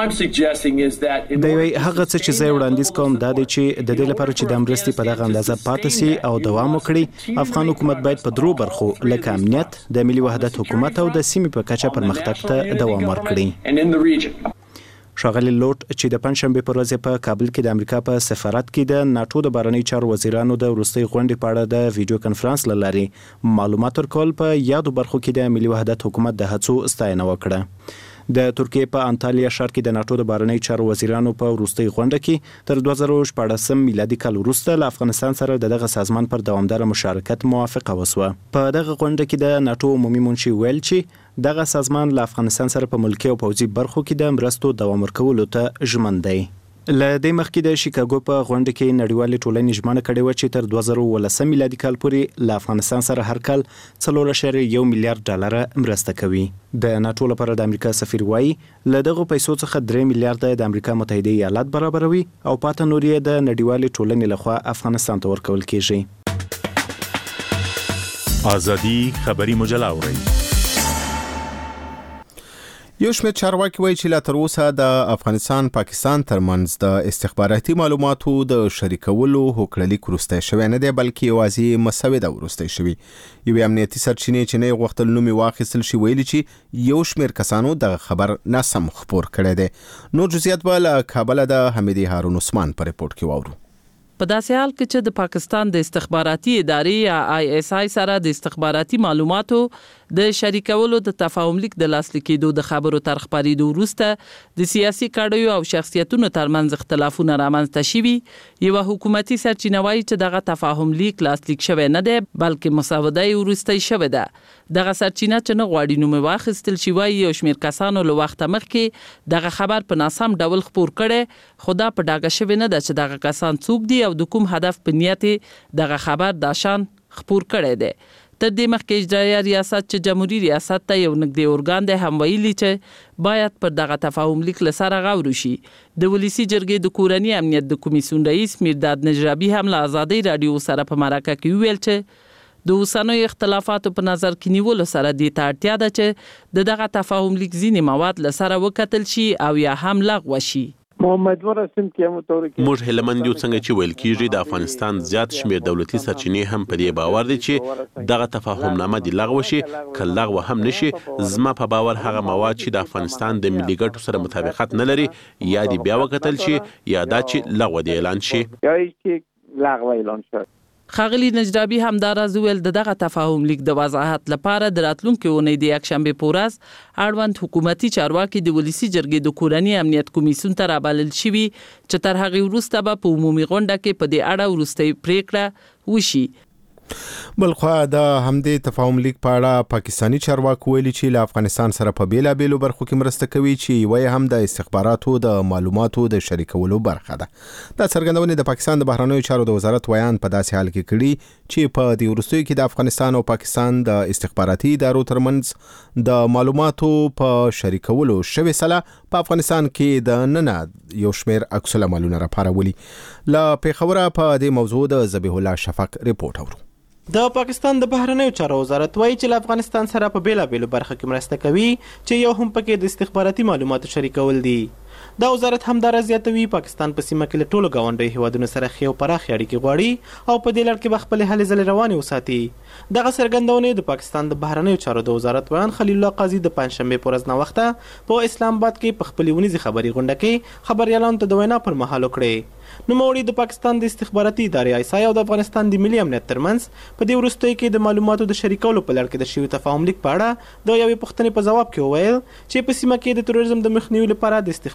یوې هغه څه چې زه وړاندیز کوم دا دی چې د دې لپاره چې د مرستې په دغه اندازه پاتې سي او دوام وکړي، افغان حکومت باید په درو برخو لکه امنیت، د ملي وحدت حکومت او د سیمې په کچه پرمختګ ته دوام ورکړي. ښاغلي لوټ چې د پنځشنبه پر ورځ په کابل کې د امریکا په سفارت کې د ناتو د بهرنی چارو وزیرانو د وروستۍ غونډې په اړه د ویډیو کانفرنس له لارې معلومات ورکول په یادو برخو کې د ملي وحدت حکومت د هڅو ستاینه وکړه. د ترکیه په انټالیا ښار کې د ناتو د بهرنی چارو وزیرانو په وروستۍ غونډه کې تر 2014 میلادي کال وروسته له افغانستان سره دغه سازمان پر دوامدار مشارکت موافقه وسوه. په دغه غونډه کې د ناتو عمومي منشي ویل چې دغه سازمان له افغانستان سره په ملکی او پوځي برخو کې د مرستو دوام ورکولو ته ژمن دی. له دې مخکې د شیکاګو په غونډه کې نړیوالې ټولنې ژمنه کړې وه چې تر 2013 میلادي کال پورې له افغانستان سره هر کال 4.1 میلیارډ ډالر مرسته کوي. د ناتو لپاره د امریکا سفیر وايي له دغه پیسو څخه 3 میلیارډ د امریکا متحده ایالات برابروي او پاته نور یې د نړیوالې ټولنې لخوا افغانستان ته ورکول کیږي. ازادي خبري مجله اوري. یو شمېر چارواکي وایي چې لا تر اوسه د افغانستان پاکستان ترمنځ د استخباراتي معلوماتو د شریکولو هوکړلیک وروستی شوی نه دی، بلکې یوازې مسوده وروستی شوی. یوې امنیتي سرچینې چې نه یې غوښتل نوم یې واخیستل شي ویلي چې یو شمېر کسانو دغه خبر ناسم خپور کړی دی. نور جزئیات به له کابله د حمیدي هارون عثمان په رپورټ کې واورو. په داسې حال کې چې د پاکستان د استخباراتي ادارې یا ISI سره د استخباراتي معلوماتو د شریکولو د تفاهم لیک د لاسلیک کېدو د خبرو تر خپرېدو وروسته د سیاسي کډیو او شخصیتونو ترمنځ اختلافونه رامنځته شوي، یوه حکومتي سرچینه وایي چې دغه تفاهم لیک لاسلیک شوی نه دی بلکې مسوده یې وروستی شوې ده. دغه سرچینه چې نه غواړي نوم واخیستل شي وایي یو شمېر کسانو له وخته مخکې دغه خبر په ناسم ډول خپور کړی، خو دا په ډاګه شوې نه ده چې دغه کسان څوک دي او د کوم هدف په نیت دغه خبر د شان خپور کړی دی. تر دې مخکې اجرایه ریاست چې جمهوریت ریاست ته یو نږدې ارګان دی هم ویلي چې باید پر دغه تفاهم لیک له سره غور وشي. د ولسي جرګې د کورني امنیت د کمیسیون رئیس میرداد نجرابي هم له ازادۍ راډیو سره په مرکه کې ویل چې د اوسنیو اختلافاتو په نظر کې نیولو سره دې ته اړتیا ده چې دغه تفاهم لیک ځینې مواد له سره وکتل شي او یا هم لغوه شي. موږ هلمند یو څنګه چې ویل کیږي د افغانستان زیات شمېر دولتي سرچینې هم په دې باور دي چې دغه تفاهم نامه دې لغوه شي، که لغوه هم نشي زما په باور هغه مواد چې د افغانستان د ملي ګټو سره مطابقت نه لري یا دې بیا وکتل شي یا دا چې لغوه دې اعلان شي. ښاغلي نجرابي همداراز ویل دغه تفاهم لیک د وضاحت لپاره د راتلونکي اونۍ د یکشنبې په ورځ اړوند حکومتي چارواکي د ولسي جرګې د کورني امنیت کمیسیون ته رابلل شوي چې تر هغې وروسته به په عمومي غونډه کې په دې اړه وروستۍ پریکړه وشي. بلخوا د همدې تفاهم لیک په اړه پاکستاني چارواکو ویلي چې له افغانستان سره په بیلابیلو برخو کې مرسته کوي چې یوه هم د استخباراتو د معلوماتو د شریکولو برخه ده. دا څرګندونې د پاکستان د بهرنیو چارو د وزارت ویان په داسې حال کې کړي چې په دې وروستیو کې د افغانستان او پاکستان د استخباراتي ادارو ترمنځ د معلوماتو په شریکولو شوې سلا په افغانستان کې د ننه یو شمېر عکس العملونه راپارولي. له پیښوره په دې موضوع د ذبیح الله شفق رپورټ اورو. د پاکستان د بهرنیو چارو وزارت وایي چې له افغانستان سره په بیلابیلو برخه کې مرسته کوي چې یو هم پکې د استخباراتي معلوماتو شریکول دي. دا وزارت همدارس زیاتوي پاکستان په سیمه کې له ټولو ګاونډیو هیوادونو سره ښې او پراخې اړیکې غواړي او په دې لړ کې به خپلې هلې ځلې روانې وساتي. دغه څرګندونې د پاکستان د بهرنیو چارو د وزارت ویان خلیل الله قاضي د پنځشنبې په ورځ ناوخته په اسلام آباد کې په خپلې ونیزې خبري غونډه کې خبریالانو ته د وینا پر مهال وکړې. نوموړي د پاکستان د استخباراتي ادارې ISI او د افغانستان د ملي امنیت ترمنځ په دې وروستیو کې د معلوماتو د شریکولو په لړ کې د شوي تفاهم لیک په اړه د یوې پوښتنې په ځواب کې وویل چې په سیمه کې د تروریزم د مخنیوي لپاره د استخباراتي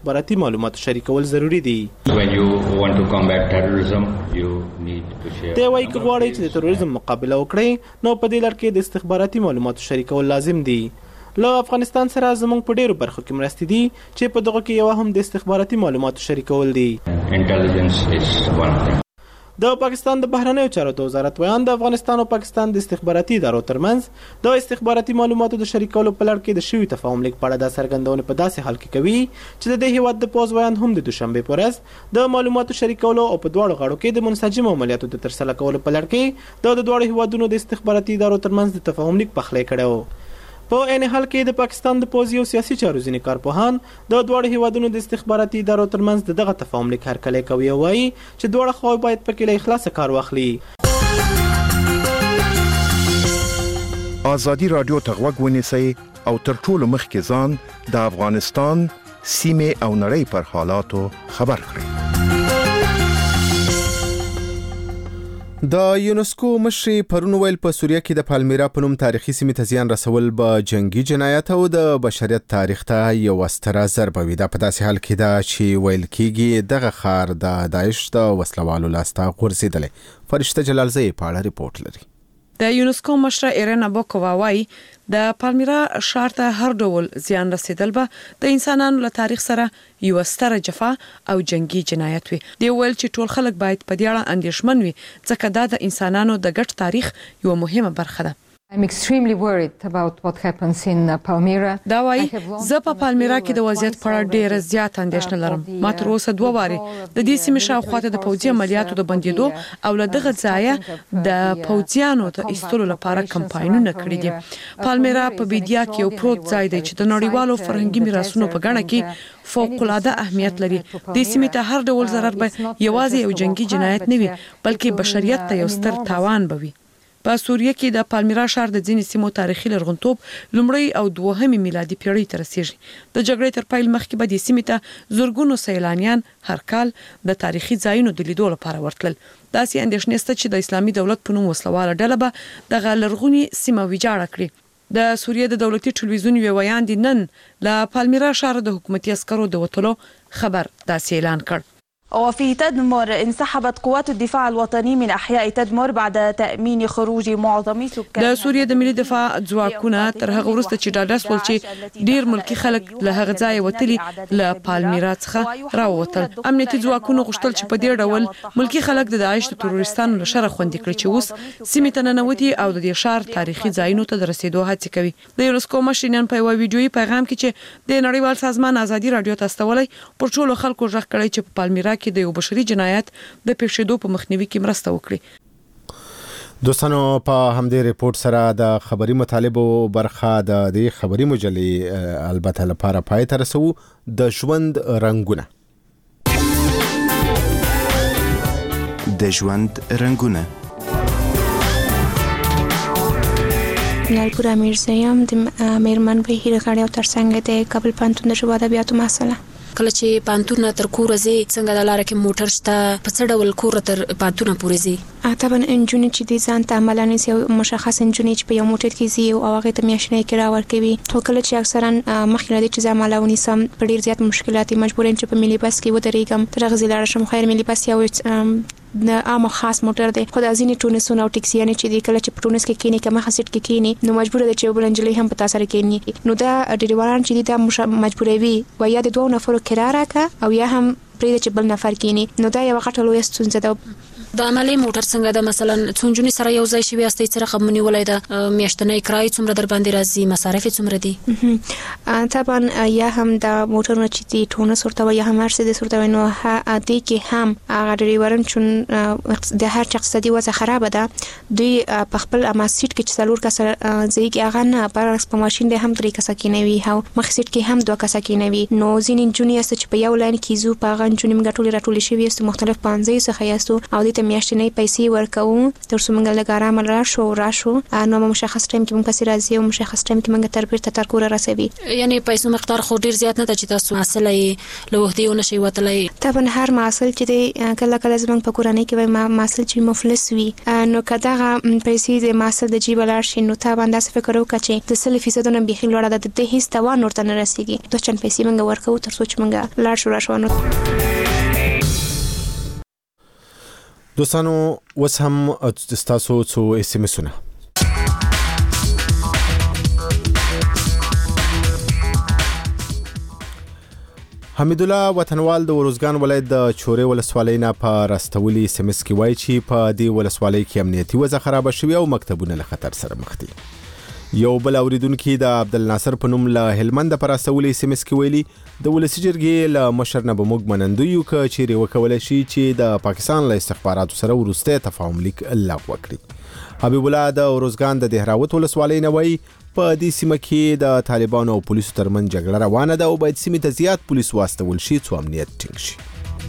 استخباراتي معلوماتو شریکول ضروری دي. When you want to combat terrorism, you need to share. دی وايي که غواړئ چې د تروریزم مقابله وکړئ نو په دې لړ کې د استخباراتي معلوماتو شریکول لازم دي. له افغانستان سره زموږ په ډیرو برخو کې مرستې دي چې په دغه کې یو هم د استخباراتي معلوماتو شریکول دي. Intelligence is one of them. د پاکستان د بهرنیو چارو د وزارت ویان د افغانستان او پاکستان د استخباراتي ادارو ترمنځ د استخباراتي معلوماتو د شریکولو په لړ کې د شوي تفاهم لیک په اړه د څرګندونې په داسې حال کې کوي چې د دې هیواد د پوز ویان هم د دوشنبه په ورځ د معلوماتو شریکولو او په دواړو غاړو کې د منسجم عملیاتو د ترسره کولو په لړ کې د دواړو هیوادونو د استخباراتي ادارو ترمنځ د تفاهم لیک پخلی کړی. په عین حال کې د پاکستان د پوز یو سیاسي چارو ځینې کارپوهان د دواړو هیوادونو د استخباراتي ادارو ترمنځ دغه تفاهم لیک هرکلی کوي او وایي چې دواړه خواوې باید پکې له اخلاصه کار واخلي. ازادي رادیو ته غوږ ونیسئ او تر ټولو مخکې ځان د افغانستان سیمې او نړۍ پر حالاتو خبر کړئ. د یونسکو مشر پرون ویل په سوریه کې د پالمیرا په نوم تاریخي سیمې ته زیان رسول به جنگي جنایت او د بشریت تاریخ ته یو ستره ضربه وي. دا په داسې حال کې ده چې ویل کېږي دغه ښار د داعش د وسلوالو لاسته غورځېدلی. فرشته جلالزی په اړه ریپورت لري. د یونسکو مشر ایرنا بوکووا وايي د پالمیرا ښار ته هر ډول زیان رسیدل به د انسانانو له تاریخ سره یو ستره جفا او جنگي جنایت وي. دی ویل چې ټول خلک باید په دې اړه اندېښمن وي ځکه دا د انسانانو د ګډ تاریخ یو مهمه برخه ده. I'm extremely worried about what happens in Palmyra. دا وايي زه په پالمیرا کې د وضعیت په اړه ډېر زیات اندېښنه لرم. ما تر اوسه 2 واري د دې سیمې شاوخواته د پوځي عملیاتو د بندیدو او له دغه ځایه د پوځیانو د ایستلو لپاره کمپاینونه کړي دي. پالمیرا په بیدیا کې یو پروت ځای دی چې د نړیوالو فرهنګي میراثونو په ګڼه کې فوق العاده اهمیت لري. د سیمې ته هر ډول ضرر به یوازې یو جنگي جنایت نه وي بلکې بشریت ته یو ستر تاوان به وي. په سوریه کې د پالمیرا ښار د ځینې سیمو تاریخي لرغونتوب لومړی او دوهمې میلادي پیړۍ ته رسیږي. د جګړې تر پیل مخکې به د سیمې ته زورګونو سیلانیان هر کال د تاریخي ځایونو د لیدو لپاره ورتلل. داسې اندېښنې شته چې د اسلامي دولت په نوم وسلواله ډله به دغه لرغونې سیمه ویجاړه کړي. د سوریه د دولتي ټلویزیون یو ویان دی نن له پالمیرا ښار د حکومتي عسکرو د وټلو خبر داسې اعلان کړ. وفي تدمر انسحبت قوات الدفاع الوطني من احياء تدمر بعد تامين خروج معظم سكان. د سوریه د ملي دفاع ځواکونه تر هغه وروسته چې ډاډه شول چې ډیر ملکی خلک له هغه ځای وتلي له پالمیرا څخه راووتل. امنیتي ځواکونه غوښتل چې په دې ډول ملکی خلک د داعش د تروریستانو له شره خوندي کړي چې اوس سیمې ته ننوتي او د دې ښار تاریخي ځایونو ته د رسیدو هڅه کوي. د یونسکو مشر نن په یو ویډیويي پیغام کې چې د نړیوال سازمان ازادي رادیو ته استولای پر ټولو خلکو ژغ کړی چې په پالمیرا کې د یو بشري جنایت د پیښېدو په مخنیوي کې مرسته وکړي. دوستانو په همدې ریپورت سره د خبري مطالبو برخه د دې خبري مجلې البته لپاره پای ته رسو. د ژوند رنگونه د ژوند رنگونه نالپور امیرزایم د میرمن بهیر غړی او ترڅنګ د کابل پوهنتون د ژبه ادبیاتو محصله. کله چې پانتون تر کور زی څنګه د لار کې موټر شته په څه ډول کور تر پانتون پورې زی طبعا انجونی چې د ځان ته عملانه سي مشخص انجونی چې په یو موټر کې زی او هغه ته میاشنې کې راور کوي خو کله چې اکثرا مخکې د چې زمالونی سم په ډیر زیات مشکلات مجبورین چې په ملي بس کې ودرېږم تر غزي لار شم خیر ملي بس یو د عام خاص موټر دی خو د ازینی ټونسونه او ټیکسیانه چې د کله چې پټونس کې کینی کما خاصټ کې کینی نو مجبور دي چې بلنجلې هم په تاسو سره کینی نو دا ډریوران چې د مجبوروي و یا د دوه نفرو کراره کا او یا هم پرې چې بل نفر کینی نو دا یو غټه لوی ستونزه ده. د عملی موټر څنګه د مثلا څونجونی سره یو ځای شوی استې سره خمنی ولای د میاشتنې کرای څومره در باندې راځي مصارف څومره دي طبعا یا هم د موټرونو چې دی ټونه سورته یا هم مرسيدس سورته نو ها دي کې هم هغه ډریورن چون د هر چا اقتصادي وضع خراب ده دوی په خپل اماسیټ کې چې څلور کس ځایږي هغه نه برعکس په ماشين د هم درې کس کې نه وي هاو مخسیټ کې هم دوه کس کې نه وي نو ځین انجونی است چې په یو لاین کې زو په غن جونیم غټول راټول شي وي است مختلف پانځه څخه یاستو او د میاشتنی پیسې ورکوو تر څو موږ لږ آرام راشو نو مشخص ټایم کې موږ پسې راځي او مشخص ټایم کې موږ تر بیرته تر کوره رسوي. یعنی پیسو مقدار خو ډیر زیات نه ده چې تاسو حاصل یې له وحدې ونشي وتلی. طبعا هر محصول چې دی کله کله زموږ په کورنۍ کې وای محصول چې مفلس وي نو کداغه پیسې د محصول د جیب لاړ شي نو طبعا داسې فکر وکړي چې د 100% نه بيخي لوړه ده د هیڅ توان ورته نه رسیږي. دوه چن پیسې موږ ورکو تر څو چې موږ لاړ شو راشو. دوستانو وس هم تاسو څو اس ام اسونه حمید الله وطنوال د وروزګان ولایت د چورې ولسوالۍ نه په راستولي سمس کې وایي چې په دې ولسوالۍ کې امنیتي وضع خراب شوی او مکتبونه له خطر سره مخ دي. یو بل اوریدونکو د عبدالناصر په نوم له هلمند پر راستولي سمس کې ویلي د ولسی جرګې له مشر نه به موږ منندو یو ک چیرې وکول شي چې د پاکستان له استخباراتو سره ورسته تفاهم لیک لغوه کړي. حبیب الله د وروزګان د دهراوت ولسوالۍ نه وایي په دې سیمه کې د طالبانو او پولیسو ترمن جګړه روانه ده او باید سیمه ته زیات پولیس واستول شي څو امنیت ټینګ شي.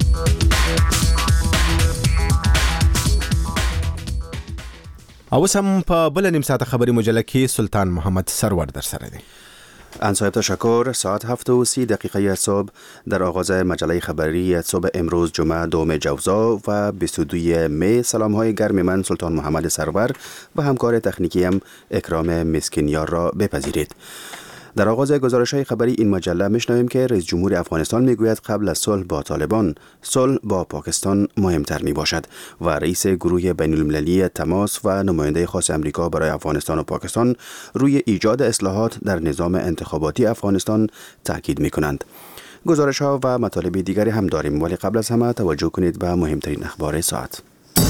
او سم په بل نیم ساعت خبری مجله کې سلطان محمد سرور در سره دی. آن صاحب تشکر. ساعت 7:30 صبح در آغاز مجله خبری صبح امروز جمعه 2 جوزا و 22 می سلام های گرم من سلطان محمد سرور و همکار تکنیکیم اکرام مسکینیار را بپذیرید. در آغاز گزارش‌های خبری این مجله میشنویم که رئیس جمهور افغانستان میگوید قبل از صلح با طالبان صلح با پاکستان مهمتر میباشد و رئیس گروه بین‌المللی تماس و نماینده خاص امریکا برای افغانستان و پاکستان روی ایجاد اصلاحات در نظام انتخاباتی افغانستان تاکید میکنند. گزارش‌ها و مطالب دیگری هم داریم ولی قبل از همه توجه کنید به مهمترین اخبار ساعت.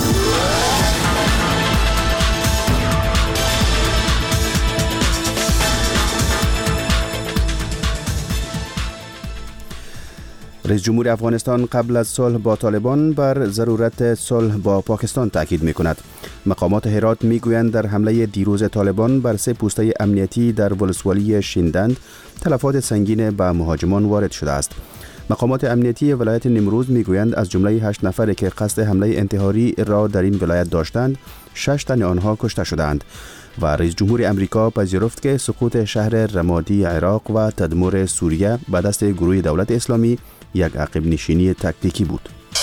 رئیس جمهور افغانستان قبل از صلح با طالبان بر ضرورت صلح با پاکستان تاکید می‌کند. مقامات هرات می‌گویند در حمله دیروز طالبان بر 3 پوسته امنیتی در ولسوالی شیندند تلفات سنگین به مهاجمان وارد شده است. مقامات امنیتی ولایت نیمروز می‌گویند از جمله 8 نفری که قصد حمله انتحاری را در این ولایت داشتند 6 تن آنها کشته شدند. و رئیس جمهور امریکا پذیرفت که سقوط شهر رمادی عراق و تدمر سوریه به دست گروه دولت اسلامی یک عقب نشینی تاکتیکی بود.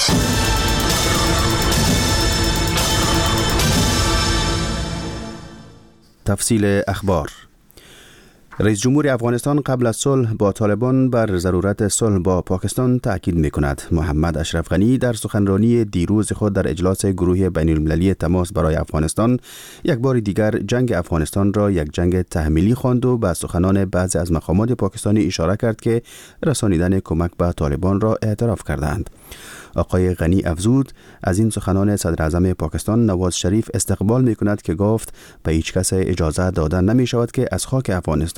تفصیل اخبار. رئیس جمهور افغانستان قبل از صلح با طالبان بر ضرورت صلح با پاکستان تاکید می‌کند. محمد اشرف غنی در سخنرانی دیروز خود در اجلاس گروه بین‌المللی تماس برای افغانستان یک بار دیگر جنگ افغانستان را یک جنگ تحمیلی خواند و به سخنان بعضی از مقامات پاکستانی اشاره کرد که رسانیدن کمک به طالبان را اعتراف کردند. آقای غنی افزود از این سخنان صدر اعظم پاکستان نواز شریف استقبال می کند که گفت به هیچ کس اجازه دادن نمی شود که از خاک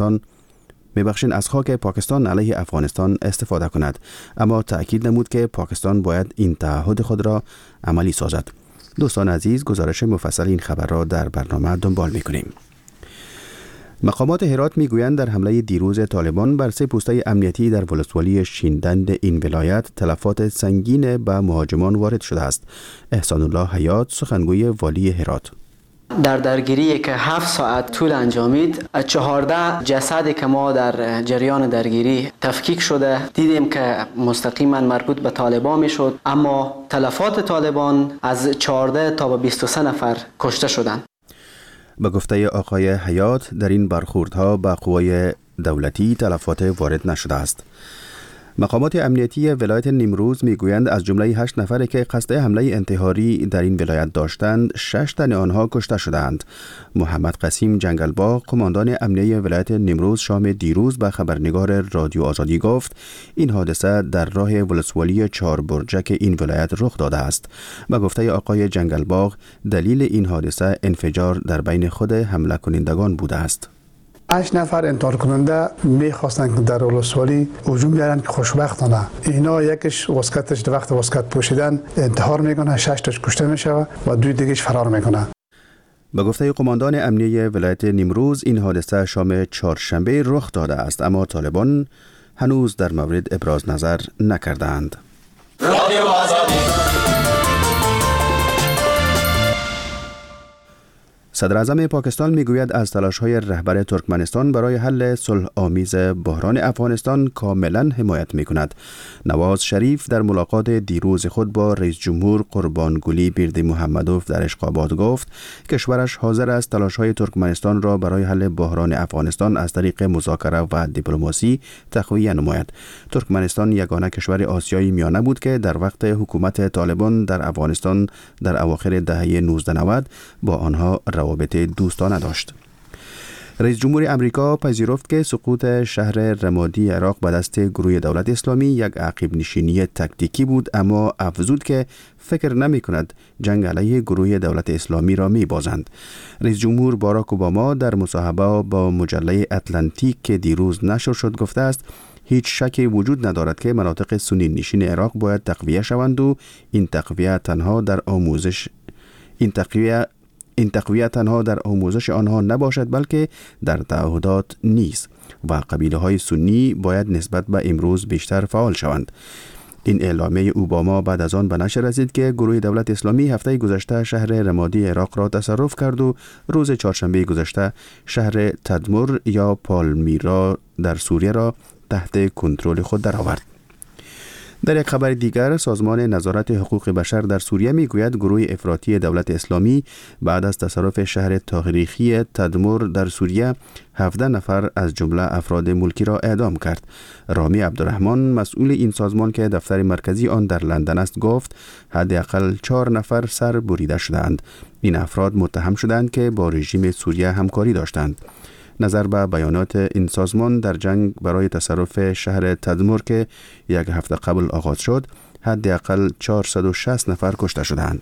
پاکستان علیه افغانستان استفاده کند، اما تأکید نمود که پاکستان باید این تعهد خود را عملی سازد. دوستان عزیز، گزارش مفصل این خبر را در برنامه دنبال می کنیم. مقامات هرات میگویند در حمله دیروز طالبان بر 3 پوسته امنیتی در ولسوالی شیندند این ولایت تلفات سنگین به مهاجمان وارد شده است. احسان الله حیات، سخنگوی والی هرات: در درگیری که 7 ساعت طول انجامید 14 جسدی که ما در جریان درگیری تفکیک شده دیدیم که مستقیما مربوط به طالبان میشد، اما تلفات طالبان از 14 تا به 23 نفر کشته شدند. به گفته آقای حیات در این برخوردها به قوای دولتی تلفات وارد نشده است. مقامات امنیتی ولایت نیمروز میگویند از جمله 8 نفری که قصد حمله انتحاری در این ولایت داشتند 6 تن آنها کشته شدند. محمد قسیم جنگلباغ، قماندان امنیه ولایت نیمروز، شام دیروز به خبرنگار رادیو آزادی گفت این حادثه در راه ولسوالی 4 برجک این ولایت رخ داده است. به گفته آقای جنگلباغ دلیل این حادثه انفجار در بین خود حمله کنندگان بوده است. 8 نفر انتحار کننده میخواستن که در ولسوالی هجوم بیارن که خوشبختانه اینا یکیش واسکتش در وقت واسکت پوشیدن انتحار میکنه، 6 تاش کشته میشه و 2 دیگهش فرار میکنه. به گفته قماندان امنیه ولایت نیمروز این حادثه شام چهارشنبه رخ داده است، اما طالبان هنوز در مورد ابراز نظر نکردند. رادیو آزادی صدر اعظم پاکستان میگوید از تلاش‌های رهبر ترکمنستان برای حل صلح آمیز بحران افغانستان کاملا حمایت می‌کند. نواز شریف در ملاقات دیروز خود با رئیس جمهور قربانگلی بیردی محمدوف در اشقاباد گفت کشورش حاضر است تلاش‌های ترکمنستان را برای حل بحران افغانستان از طریق مذاکره و دیپلماسی تقویت نماید. ترکمنستان یگانه کشور آسیایی میانه بود که در وقت حکومت طالبان در افغانستان در اواخر دهه 1990 با آنها روابط دوستانه داشت. رئیس جمهور امریکا پذیرفت که سقوط شهر رمادی عراق به دست گروه دولت اسلامی یک عقب نشینی تاکتیکی بود، اما افزود که فکر نمی کند جنگ علیه گروه دولت اسلامی را می بازند. رئیس جمهور باراک اوباما در مصاحبه با مجله اتلانتیک که دیروز نشر شد گفته است هیچ شکی وجود ندارد که مناطق سنی نشین عراق باید تقویه شوند و این تقویه تنها در آموزش آنها نباشد بلکه در تعهدات نیز و قبیله های سنی باید نسبت به امروز بیشتر فعال شوند. این اعلامیه اوباما بعد از آن به نشر رسید که گروه دولت اسلامی هفته گذشته شهر رمادی عراق را تصرف کرد و روز چهارشنبه گذشته شهر تدمر یا پالمیرا در سوریه را تحت کنترل خود درآورد. در یک خبر دیگر سازمان نظارت حقوق بشر در سوریه میگوید گروه افراطی دولت اسلامی بعد از تصرف شهر تاریخی تدمر در سوریه 17 نفر از جمله افراد ملکی را اعدام کرد. رامی عبدالرحمن مسئول این سازمان که دفتر مرکزی آن در لندن است گفت حداقل 4 نفر سر بریده شدند. این افراد متهم شدند که با رژیم سوریه همکاری داشتند. نظر به بیانات این سازمان در جنگ برای تصرف شهر تدمر که یک هفته قبل آغاز شد حداقل 460 نفر کشته شدند.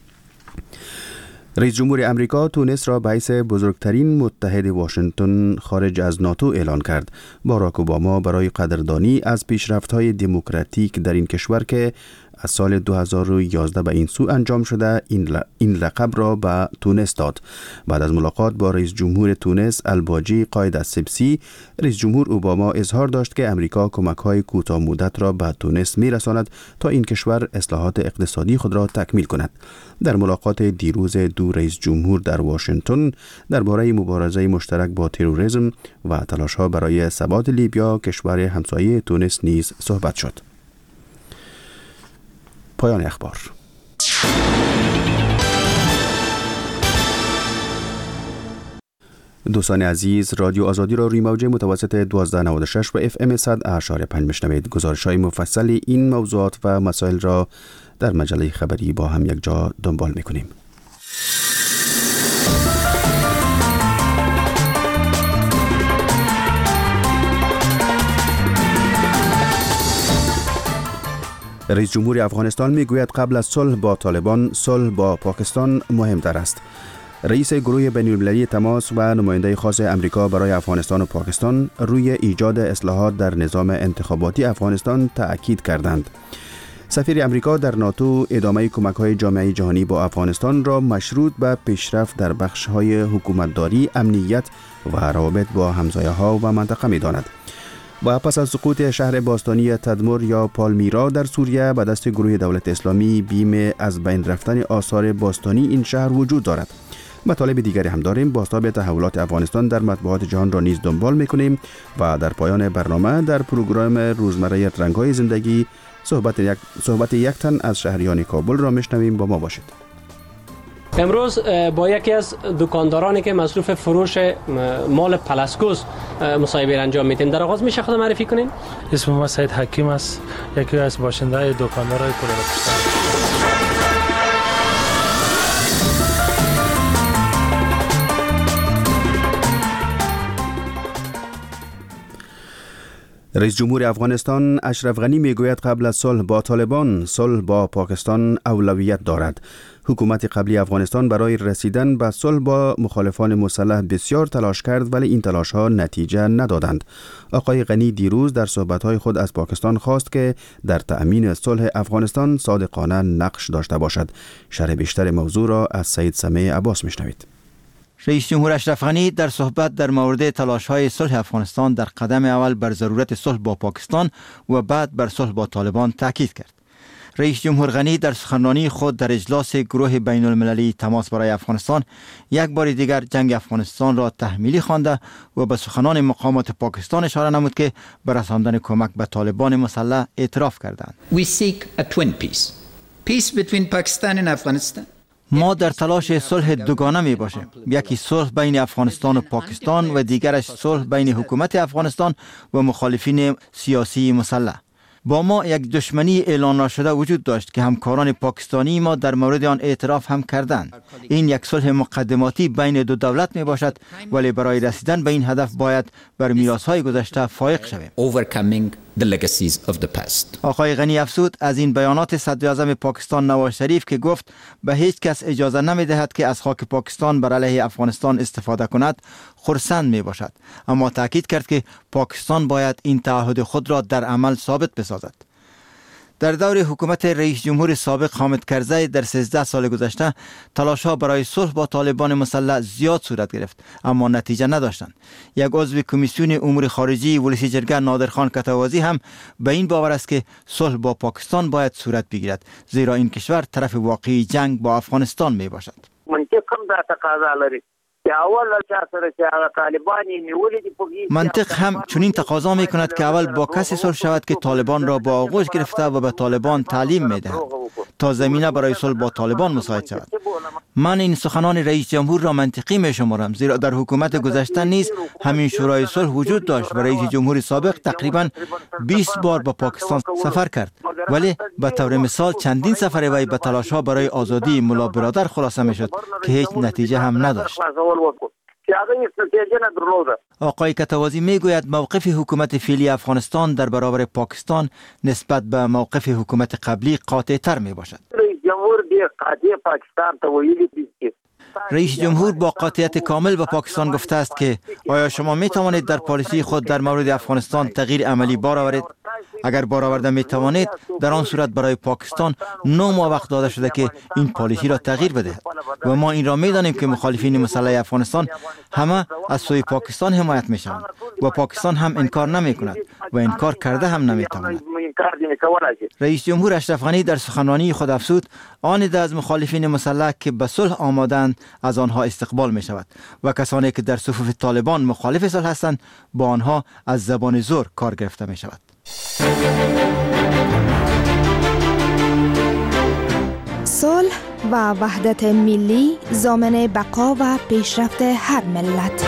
رئیس جمهور امریکا تونس را به حیث بزرگترین متحد واشنگتن خارج از ناتو اعلان کرد. باراک اوباما برای قدردانی از پیشرفت‌های دموکراتیک در این کشور که از سال 2011 به این سو انجام شده این لقب را به تونس داد. بعد از ملاقات با رئیس جمهور تونس الباجی قائد السبسی، رئیس جمهور اوباما اظهار داشت که امریکا کمک‌های کوتاه مدت را به تونس می‌رساند تا این کشور اصلاحات اقتصادی خود را تکمیل کند. در ملاقات دیروز دو رئیس جمهور در واشنگتن درباره مبارزه مشترک با تروریسم و تلاش‌ها برای ثبات لیبیا کشور همسایه تونس نیز صحبت شد. پایان اخبار. دوستان عزیز، رادیو آزادی را روی موج متوسط 1296 و FM 100.5 میشنوید. گزارش‌های مفصل این موضوعات و مسائل را در مجله خبری با هم یک جا دنبال می‌کنیم. رئیس جمهور افغانستان میگوید قبل از صلح با طالبان صلح با پاکستان مهمتر است. رئیس گروه بین‌المللی تماس و نماینده خاص امریکا برای افغانستان و پاکستان روی ایجاد اصلاحات در نظام انتخاباتی افغانستان تأکید کردند. سفیر امریکا در ناتو ادامه کمک‌های جامعه جهانی با افغانستان را مشروط به پیشرفت در بخش‌های حکومتداری، امنیت و روابط با همسایه‌ها و منطقه می‌داند. و پس از سقوط شهر باستانی تدمر یا پالمیرا در سوریه به دست گروه دولت اسلامی بیم از بین رفتن آثار باستانی این شهر وجود دارد. مطالب دیگری هم داریم. بازتاب تحولات افغانستان در مطبوعات جهان را نیز دنبال می‌کنیم و در پایان برنامه در پروگرام روزمره رنگ‌های زندگی صحبت یک تن از شهریان کابل را میشنویم. با ما باشید. امروز با یکی از دکاندارانی که مصروف فروش مال پلاسکوس مصاحبه انجام میدیم. در آغاز میشه خود معرفی کنین؟ اسم ما سید حکیم است، یکی از باشنده‌های دکاندارای کلاه. رئیس جمهور افغانستان اشرف غنی میگوید قبل از صلح با طالبان صلح با پاکستان اولویت دارد. حکومت قبلی افغانستان برای رسیدن به صلح با مخالفان مسلح بسیار تلاش کرد ولی این تلاش‌ها نتیجه ندادند. آقای غنی دیروز در صحبت‌های خود از پاکستان خواست که در تأمین صلح افغانستان صادقانه نقش داشته باشد. شرح بیشتر موضوع را از سید سمیع عباس میشنوید. رئیس جمهور اشرف غنی در صحبت در مورد تلاش‌های صلح افغانستان در قدم اول بر ضرورت صلح با پاکستان و بعد بر صلح با طالبان تاکید کرد. رئیس جمهور غنی در سخنرانی خود در اجلاس گروه بین المللی تماس برای افغانستان یک بار دیگر جنگ افغانستان را تحمیلی خوانده و به سخنان مقامات پاکستان اشاره نمود که به رساندن کمک به طالبان مسلح اعتراف کردند. We seek a twin peace. Peace between Pakistan and Afghanistan. ما در تلاش صلح دوگانه می باشیم. یکی صلح بین افغانستان و پاکستان و دیگرش صلح بین حکومت افغانستان و مخالفین سیاسی مسلح. با ما یک دشمنی اعلان نشده وجود داشت که همکاران پاکستانی ما در مورد آن اعتراف هم کردند. این یک صلح مقدماتی بین دو دولت می باشد، ولی برای رسیدن به این هدف باید بر میراث‌های گذشته فائق شویم. The legacies of the past. آقای غنی افزود از این بیانات صدر اعظم پاکستان نواز شریف که گفت به هیچ کس اجازه نمی دهد که از خاک پاکستان بر علیه افغانستان استفاده کند خرسند می باشد، اما تاکید کرد که پاکستان باید این تعهد خود را در عمل ثابت بسازد. در دور حکومت رئیس جمهور سابق حامد کرزی در 13 سال گذشته تلاش‌ها برای صلح با طالبان مسلح زیاد صورت گرفت، اما نتیجه نداشتند. یک عضو کمیسیون امور خارجی ولسی جرگه نادرخان کتوازی هم به این باور است که صلح با پاکستان باید صورت بگیرد، زیرا این کشور طرف واقعی جنگ با افغانستان می باشد. منطق هم چنین تقاضا می کند که اول با کسی صلح شود که طالبان را با آغوش گرفته و به طالبان تعلیم می دهد تا زمینه برای صلح با طالبان مساعد شود. من این سخنان رئیس جمهور را منطقی می شمارم، زیرا در حکومت گذشته نیز همین شورای صلح وجود داشت و رئیس جمهور سابق تقریبا 20 بار به پاکستان سفر کرد، ولی به طور مثال چندین سفر وی به تلاش‌ها برای آزادی ملا برادر خلاصه می شد که هیچ نتیجه هم نداشت. آقای کتوازی می گوید موقف حکومت فعلی افغانستان در برابر پاکستان نسبت به موقف حکومت قبلی قاطع تر می باشد. رئیس جمهور با قاطعیت کامل به پاکستان گفته است که آیا شما می توانید در پالیسی خود در مورد افغانستان تغییر عملی بار آورید؟ اگر بار آورده می توانید، در آن صورت برای پاکستان 9 ماه وقت داده شده که این پالیسی را تغییر بدهد و ما این را می دانیم که مخالفین مسلح افغانستان همه از سوی پاکستان حمایت می شوند و پاکستان هم انکار نمی کند و انکار کرده هم نمی تواند. رئیس جمهور اشرف غنی در سخنرانی خود افزود آن عده از مخالفین مسلح که به صلح آمادند از آنها استقبال می شود و کسانی که در صفوف طالبان مخالف صلح هستند با آنها از زبان زور کار گرفته می شود. صلح و وحدت ملی ضامن بقا و پیشرفت هر ملت.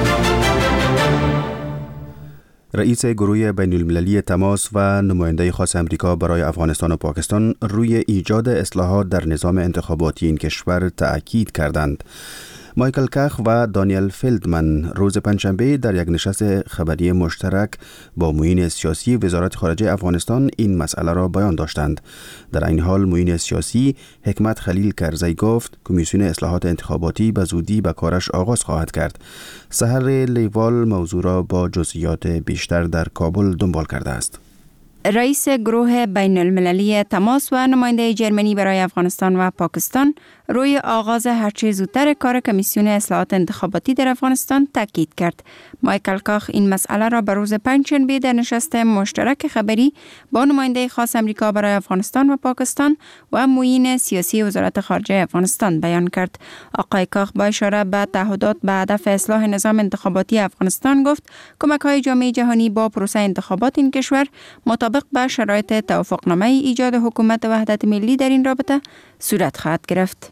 رئیس گروه بین المللی تماس و نماینده خاص امریکا برای افغانستان و پاکستان روی ایجاد اصلاحات در نظام انتخاباتی این کشور تأکید کردند. مایکل کاخ و دانیل فیلدمن روز پنجشنبه در یک نشست خبری مشترک با معین سیاسی وزارت خارجه افغانستان این مسئله را بیان داشتند. در این حال معین سیاسی حکمت خلیل کرزی گفت کمیسیون اصلاحات انتخاباتی به زودی به کارش آغاز خواهد کرد. سحر لیوال موضوع را با جزئیات بیشتر در کابل دنبال کرده است. رئیس گروه بین المللی تماس و نماینده جرمنی برای افغانستان و پاکستان روی آغاز هرچه زودتر کار کمیسیون اصلاحات انتخاباتی در افغانستان تاکید کرد. مایکل کاخ این مسئله را به روز پنجشنبه در نشست مشترک خبری با نماینده خاص امریکا برای افغانستان و پاکستان و معین سیاسی وزارت خارجه افغانستان بیان کرد. آقای کاخ با اشاره به تعهدات به هدف اصلاح نظام انتخاباتی افغانستان گفت کمک‌های جامعه جهانی با پروسه انتخابات این کشور مطابق با شرایط توافقنامه ایجاد حکومت وحدت ملی در این رابطه صورت خواهد گرفت.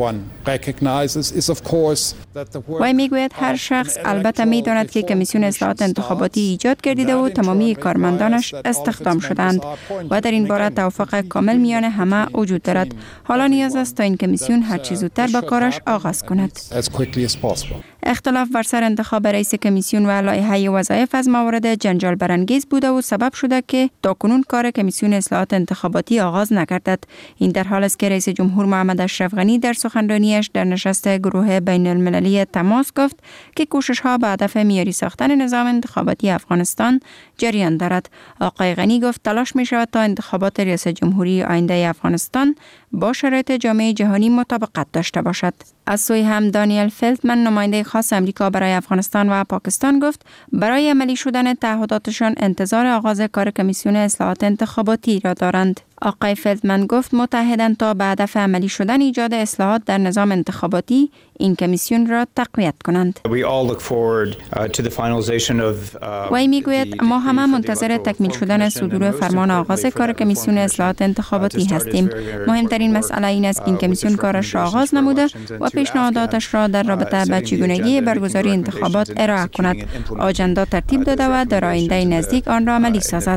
وی میگوید هر شخص البته میداند که کمیسیون اصلاحات انتخاباتی ایجاد گردیده و تمامی کارمندانش استخدام شدند و در این باره توافق کامل میان همه وجود دارد. حالا نیاز است تا این کمیسیون هر چه زودتر با کارش آغاز کند. اختلاف بر سر انتخاب رئیس کمیسیون و لایحه وظایف از موارد جنجال برانگیز بوده و سبب شده که تاکنون کار کمیسیون اصلاحات انتخاباتی آغاز نگردد. این در حال است که رئیس جمهور محمد اشرف غنی در سخنرانیش در نشست گروه بین المللی تماس گفت که کوشش‌ها به هدف معیاری ساختن نظام انتخاباتی افغانستان جریان دارد. آقای غنی گفت تلاش می شود تا انتخابات ریاست جمهوری آینده افغانستان با شرایط جامعه جهانی مطابقت داشته باشد. از سوی هم دانیل فیلدمن نماینده خاص امریکا برای افغانستان و پاکستان گفت برای عملی شدن تعهداتشان انتظار آغاز کار کمیسیون اصلاحات انتخاباتی را دارند. آقای فلدمن گفت متحدن تا به هدف عملی شدن ایجاد اصلاحات در نظام انتخاباتی این کمیسیون را تقویت کنند. وی میگوید ما همه منتظر تکمیل شدن صدور فرمان آغاز کار کمیسیون اصلاحات انتخاباتی هستیم. مهمترین مسئله این است که این کمیسیون کارش را آغاز نموده و پیشنهاداتش را در رابطه با چگونگی برگزاری انتخابات ارائه کند. آجندا ترتیب داده و در آینده نزدیک آن را عملی سازد.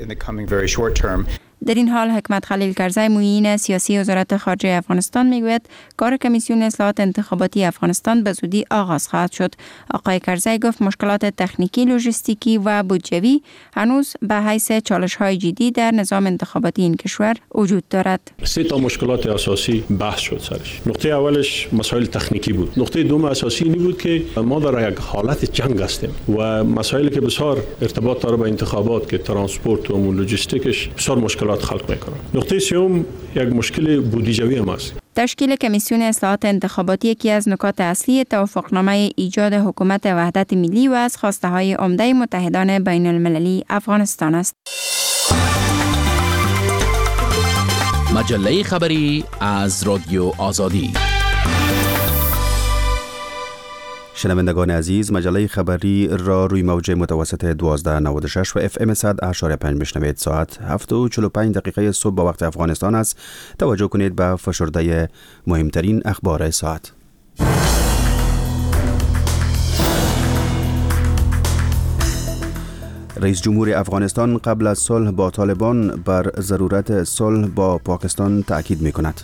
در این حال حکمت خلیل کرزی معین سیاسی وزارت خارجه افغانستان میگوید کار کمیسیون اصلاحات انتخاباتی افغانستان به زودی آغاز خواهد شد. آقای کرزی گفت مشکلات تکنیکی، لوجستیکی و بودجوی هنوز به حیث چالش‌های جدی در نظام انتخاباتی این کشور وجود دارد. 3 مشکلات اساسی بحث شد سرش. نقطه اولش مسائل تکنیکی بود. نقطه دوم اساسی این بود که ما در یک حالت جنگ هستیم و مسائلی که بسیار ارتباط داره با انتخابات که ترانسپورت و لوجستیکش بسیار مشکلات خلق میکنه. نقطه سوم یک مشکل بودجوی هم است. تشکیل کمیسیون اصلاحات انتخاباتی یکی از نکات اصلی توافقنامه ایجاد حکومت وحدت ملی و از خواسته‌های عمده متحدان بین المللی افغانستان است. مجله خبری از رادیو آزادی. شنوندگان عزیز، مجله خبری را روی موج متوسط 1296 و FM 100.5 بشنوید. ساعت 7:45 صبح با وقت افغانستان است. توجه کنید به فشرده مهمترین اخبار ساعت. رئیس جمهور افغانستان قبل از صلح با طالبان بر ضرورت صلح با پاکستان تأکید می‌کند.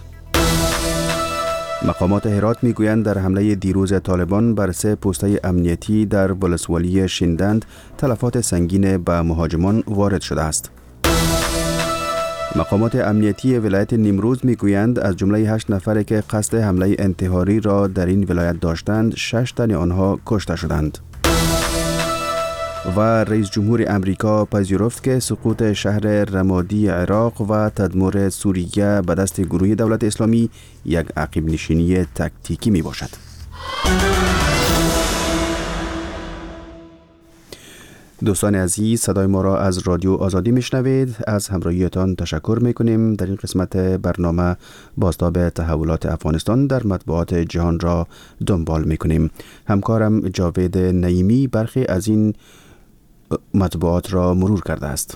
مقامات هرات میگویند در حمله دیروز طالبان بر 3 پوسته امنیتی در ولسوالی شیندند تلفات سنگین به مهاجمان وارد شده است. مقامات امنیتی ولایت نیمروز میگویند از جمله 8 نفری که قصد حمله انتحاری را در این ولایت داشتند 6 تن آنها کشته شدند. و رئیس جمهور امریکا پذیرفت که سقوط شهر رمادی عراق و تدمر سوریه به دست گروه دولت اسلامی یک عقب نشینی تاکتیکی می باشد. دوستان عزیز، صدای ما را از رادیو آزادی میشنوید. از همراهیتان تشکر میکنیم. در این قسمت برنامه بازتاب تحولات افغانستان در مطبوعات جهان را دنبال میکنیم. همکارم جاوید نعیمی برخی از این مطبوعات را مرور کرده است.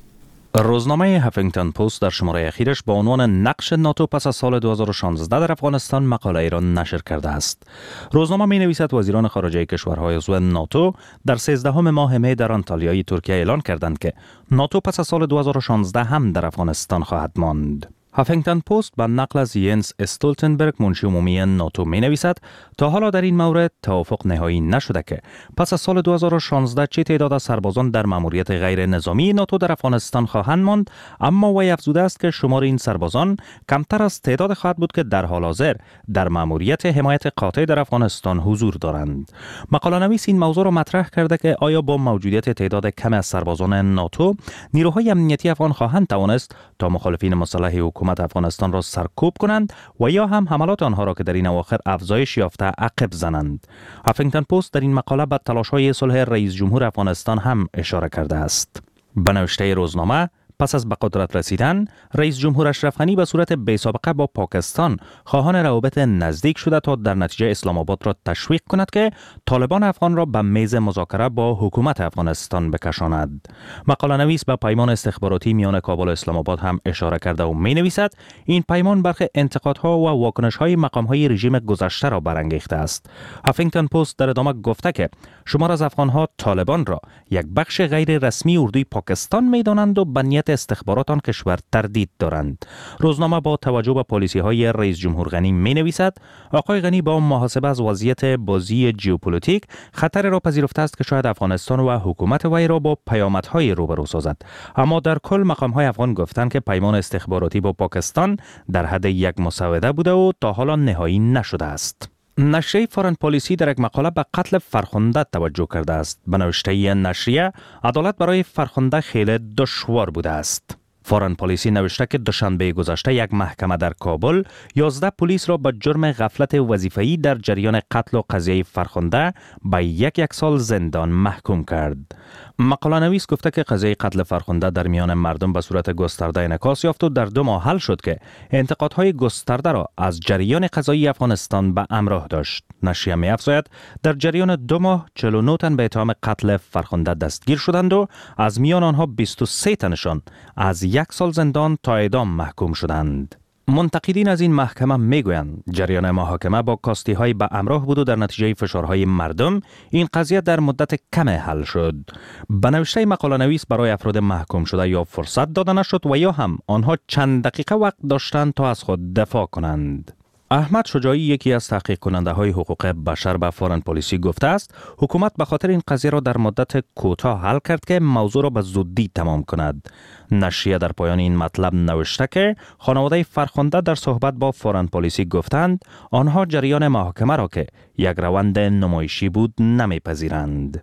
روزنامه هفینگتن پست در شماره اخیرش با عنوان نقش ناتو پس از سال 2016 در افغانستان مقاله ای را نشر کرده است. روزنامه می نویسد وزیران خارجه کشورهای عضو ناتو در 13 ماه می در آنتالیای ترکیه اعلان کردند که ناتو پس از سال 2016 هم در افغانستان خواهد ماند. هفینگتن پست با نقل از ینس استولتنبرگ منشی عمومی ناتو می نویسد تا حالا در این مورد توافق نهایی نشده که پس از سال 2016 چه تعداد از سربازان در ماموریت غیر نظامی ناتو در افغانستان خواهند ماند، اما وی افزوده است که شمار این سربازان کمتر از تعداد خواهد بود که در حال حاضر در ماموریت حمایت قاطع در افغانستان حضور دارند. مقاله نویس این موضوع را مطرح کرده که آیا با موجودیت تعداد کم از سربازان ناتو نیروهای امنیتی افغان خواهند توانست تا مخالفین مسلح حکومت افغانستان را سرکوب کنند و یا هم حملات آنها را که در این اواخر افزایش یافته عقب زنند. هفینگتن پست در این مقاله به تلاش‌های صلح رئیس جمهور افغانستان هم اشاره کرده است. به نوشته روزنامه، پس از به قدرت رسیدن، رئیس جمهور اشرف غنی به صورت بی‌سابقه با پاکستان خواهان روابط نزدیک شده تا در نتیجه اسلام آباد را تشویق کند که طالبان افغان را به میز مذاکره با حکومت افغانستان بکشاند. مقاله نویس به پیمان استخباراتی میان کابل و اسلام آباد هم اشاره کرده و می نویسد این پیمان برخی انتقادها و واکنش‌های مقام‌های رژیم گذشته را برانگیخته است. هفینگتن پست در ادامه گفته که شمار از افغان‌ها طالبان را یک بخش غیر رسمی اردوی پاکستان می‌دانند و به نیت استخبارات آن کشور تردید دارند. روزنامه با توجه به پالیسی‌های رئیس جمهور غنی می‌نویسد آقای غنی با محاسبه از وضعیت بازی ژئوپلیتیک خطر را پذیرفته است که شاید افغانستان و حکومت وی را با پیامدهای روبرو سازد، اما در کل مقام‌های افغان گفتند که پیمان استخباراتی با پاکستان در حد یک مسوده بوده و تا حالا نهایی نشده است. نشریه فارن پالیسی در یک مقاله به قتل فرخنده توجه کرده است. به نوشته نشریه، عدالت برای فرخنده خیلی دشوار بوده است. فورن پلیسی نوشته که دوشنبه گذشته یک محکمه در کابل 11 پلیس را به جرم غفلت وظیفه‌ای در جریان قتل و قضیه فرخنده به یک سال زندان محکوم کرد. مقاله نویس گفته که قضیه قتل فرخنده در میان مردم به صورت گسترده انعکاس یافت و در 2 ماه حل شد که انتقادهای گسترده را از جریان قضایی افغانستان به همراه داشت. نشریه می‌افزاید در جریان 2 ماه 49 تن به اتهام قتل فرخنده دستگیر شدند و از میان آنها 23 تنشان از 1 سال زندان تا اعدام محکوم شدند. منتقدین از این محکمه میگویند جریان محاکمه با کاستی‌های به همراه بود و در نتیجه فشارهای مردم این قضیه در مدت کم حل شد. به نوشته مقاله نویس برای افراد محکوم شده یا فرصت داده نشد و یا هم آنها چند دقیقه وقت داشتند تا از خود دفاع کنند. احمد شجاعی یکی از تحقیق کننده های حقوق بشر به فورن پلیسی گفته است حکومت به خاطر این قضیه را در مدت کوتاه حل کرد که موضوع را به زودی تمام کند. نشریه در پایان این مطلب نوشته که خانواده فرخنده در صحبت با فورن پلیسی گفتند آنها جریان محاکمه را که یک روند نمایشی بود نمیپذیرند.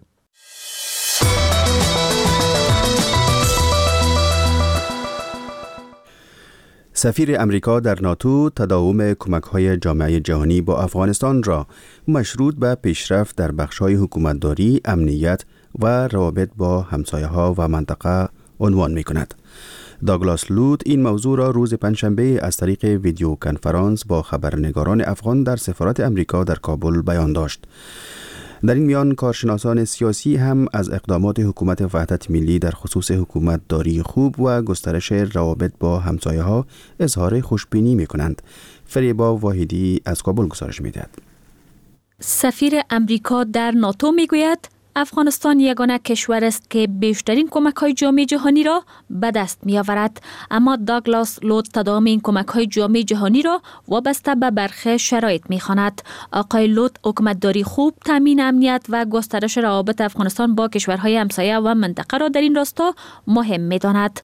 سفیر امریکا در ناتو تداوم کمک‌های جامعه جهانی با افغانستان را مشروط به پیشرفت در بخش‌های حکومتداری، امنیت و روابط با همسایه‌ها و منطقه عنوان می‌کند. داگلاس لوت این موضوع را روز پنجشنبه از طریق ویدیو کنفرانس با خبرنگاران افغان در سفارت امریکا در کابل بیان داشت. در این میان کارشناسان سیاسی هم از اقدامات حکومت وحدت ملی در خصوص حکومت داری خوب و گسترش روابط با همسایه‌ها اظهار خوشبینی می‌کنند. فریبا واحدی از کابل گزارش می‌دهد. سفیر امریکا در ناتو می‌گوید افغانستان یگانه کشور است که بیشترین کمک‌های جامعه جهانی را به دست می‌آورد، اما داگلاس لوت تداوم این کمک‌های جامعه جهانی را وابسته به برخی شرایط می‌خواند. آقای لوت حکومتداری خوب، تامین امنیت و گسترش روابط افغانستان با کشورهای همسایه و منطقه را در این راستا مهم می‌داند.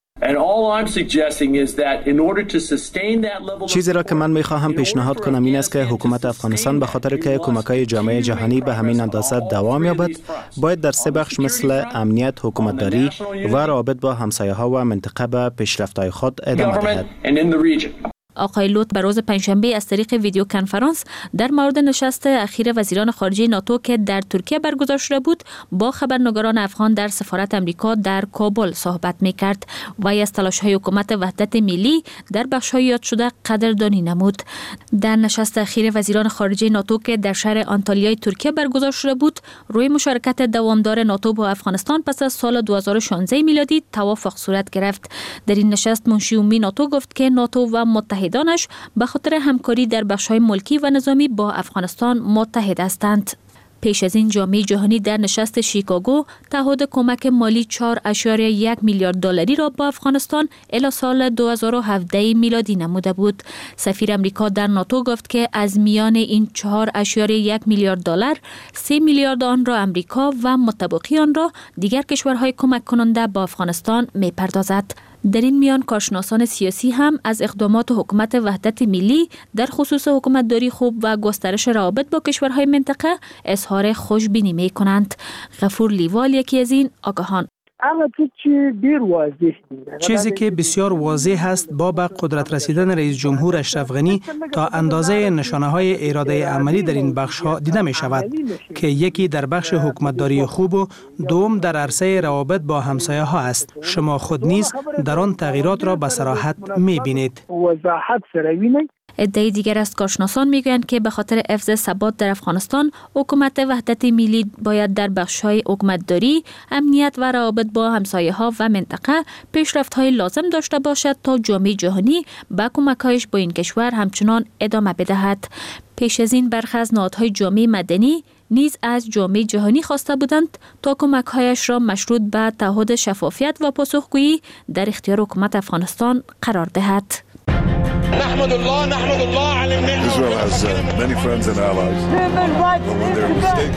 چیزی را که من می‌خواهم پیشنهاد کنم این است که حکومت افغانستان به خاطر که کمک‌های جامعه جهانی به همین اندازه دوام یابد، باید در 3 بخش مثل امنیت، حکومتداری و روابط با همسایه‌ها و منطقه به پیشرفت‌های خود ادامه دهد. آقای لوت به روز پنجشنبه از طریق ویدیو کنفرانس در مورد نشست اخیر وزیران خارجه ناتو که در ترکیه برگزار شده بود با خبرنگاران افغان در سفارت امریکا در کابل صحبت می‌کرد و از تلاش‌های حکومت وحدت ملی در بخش‌های یاد شده قدردانی نمود. در نشست اخیر وزیران خارجه ناتو که در شهر آنتالیای ترکیه برگزار شده بود روی مشارکت دوامدار ناتو با افغانستان پس از سال 2016 میلادی توافق صورت گرفت. در این نشست منشی عمومی ناتو گفت که ناتو و متحدانش به خاطر همکاری در بخش‌های ملکی و نظامی با افغانستان متحد هستند. پیش از این جامعه جهانی در نشست شیکاگو تعهد کمک مالی 4.1 میلیارد دلاری را با افغانستان الی سال 2017 میلادی نموده بود. سفیر امریکا در ناتو گفت که از میان این 4.1 میلیارد دلار 3 میلیارد آن را امریکا و متبقی آن را دیگر کشورهای کمک کننده با افغانستان می‌پردازد. در این میان کارشناسان سیاسی هم از اقدامات حکومت وحدت ملی در خصوص حکومتداری خوب و گسترش روابط با کشورهای منطقه اظهار خوشبینی می کنند. غفور لیوال یکی از این آگاهان: چیزی که بسیار واضح است با به قدرت رسیدن رئیس جمهور اشرف غنی تا اندازه نشانه‌های اراده عملی در این بخش‌ها دیده می شود که یکی در بخش حکومتداری خوب و دوم در عرصه روابط با همسایه‌ها است. شما خود نیز در آن تغییرات را به صراحت می بینید. عده دیگر از کارشناسان میگویند که به خاطر حفظ ثبات در افغانستان حکومت وحدت ملی باید در بخش‌های حکومتداری، امنیت و روابط با همسایه‌ها و منطقه پیشرفت‌های لازم داشته باشد تا جامعه جهانی با کمک‌هایش با این کشور همچنان ادامه بدهد. پیش از این برخی از نهادهای جامعه مدنی نیز از جامعه جهانی خواسته بودند تا کمک‌هایش را مشروط به تعهد شفافیت و پاسخگویی در اختیار حکومت افغانستان قرار دهد. نحمد الله على النعمة. Israel has many friends and allies. But when they're mistaken.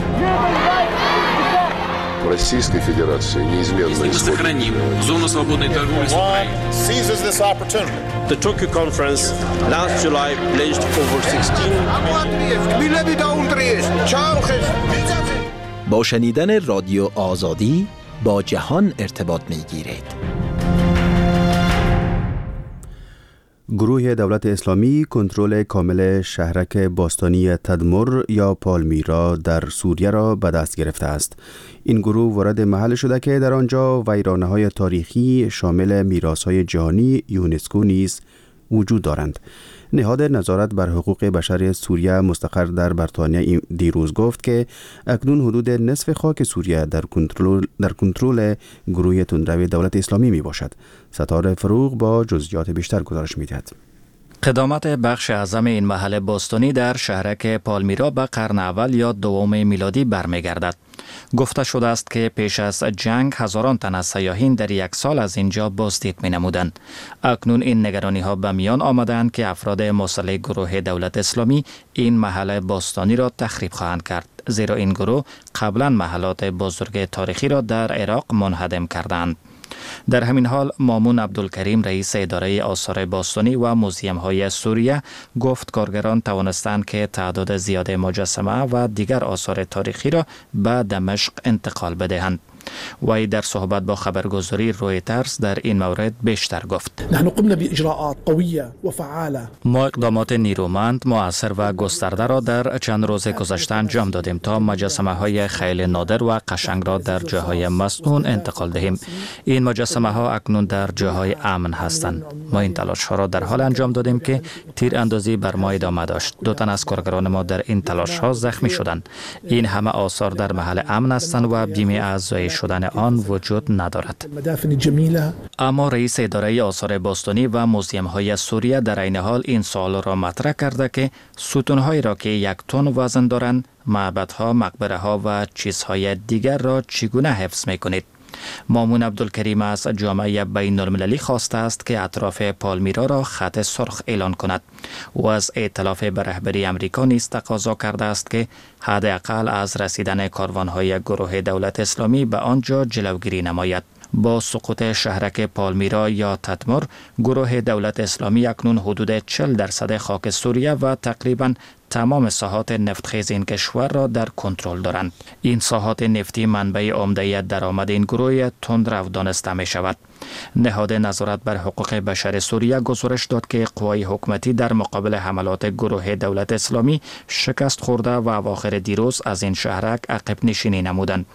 Российской Федерации неизменно сохраним зону свободной торговли с Украиной. Seizes this opportunity. The Tokyo conference last July pledged over 16. با شنیدن رادیو آزادی با جهان ارتباط می‌گیرید. گروه دولت اسلامی کنترل کامل شهرک باستانی تدمر یا پالمیرا در سوریه را به دست گرفته است. این گروه وارد محل شده که در آنجا ویرانه‌های تاریخی شامل میراث‌های جهانی یونسکو نیز وجود دارند. نهاد نظارت بر حقوق بشر سوریه مستقر در بریتانیا دیروز گفت که اکنون حدود نصف خاک سوریه در کنترل گروه تندرو دولت اسلامی می باشد. ستاره فروغ با جزئیات بیشتر گزارش می دهد. قدامت بخش اعظم این محل باستانی در شهرک پالمیرا به قرن اول یا دوم میلادی برمیگردد. گفته شده است که پیش از جنگ هزاران تن از سیاحین در یک سال از اینجا بازدید می نمودند. اکنون این نگرانی ها به میان آمدند که افراد مسلح گروه دولت اسلامی این محل باستانی را تخریب خواهند کرد، زیرا این گروه قبلا محلات بزرگ تاریخی را در عراق منهدم کردند. در همین حال مامون عبدالکریم رئیس اداره آثار باستانی و موزیم های سوریه گفت کارگران توانستند که تعداد زیاد مجسمه و دیگر آثار تاریخی را به دمشق انتقال بدهند. وی در صحبت با خبرگزاری رویترز در این مورد بیشتر گفت: نحن قمنا باجراءات قویه و فعاله. ما اقدامات نیرومند، مؤثر و گسترده را در چند روز گذشته انجام دادیم تا مجسمه های خیلی نادر و قشنگ را در جاهای مسکون انتقال دهیم. این مجسمه ها اکنون در جاهای امن هستند. ما این تلاش ها را در حال انجام دادیم که تیر اندازی بر ما ادامه داشت. 2 تن از کارگران ما در این تلاش ها زخمی شدند. این همه آثار در محل امن هستند و بیمه از شدن آن وجود ندارد. اما رئیس اداره آثار باستانی و موزیم های سوریه در عین حال این سوال را مطرح کرده که ستون‌هایی را که 1 تن وزن دارند، معبدها، مقبره ها و چیزهای دیگر را چگونه حفظ می‌کنید؟ مامون عبدالکریم از جامعه بین المللی خواسته است که اطراف پالمیرا را خط سرخ اعلان کند و از ائتلاف به رهبری امریکا نیز تقاضا کرده است که حداقل از رسیدن کاروان‌های گروه دولت اسلامی به آنجا جلوگیری نماید. با سقوط شهرک پالمیرا یا تدمر، گروه دولت اسلامی اکنون حدود 40% خاک سوریه و تقریباً تمام ساحات نفتخیز این کشور را در کنترل دارند. این ساحات نفتی منبع عمده درآمد این گروه تندرو دانسته می شود. نهاد نظارت بر حقوق بشر سوریه گزارش داد که قوای حکومتی در مقابل حملات گروه دولت اسلامی شکست خورده و اواخر دیروز از این شهرک عقب نشینی نمودند.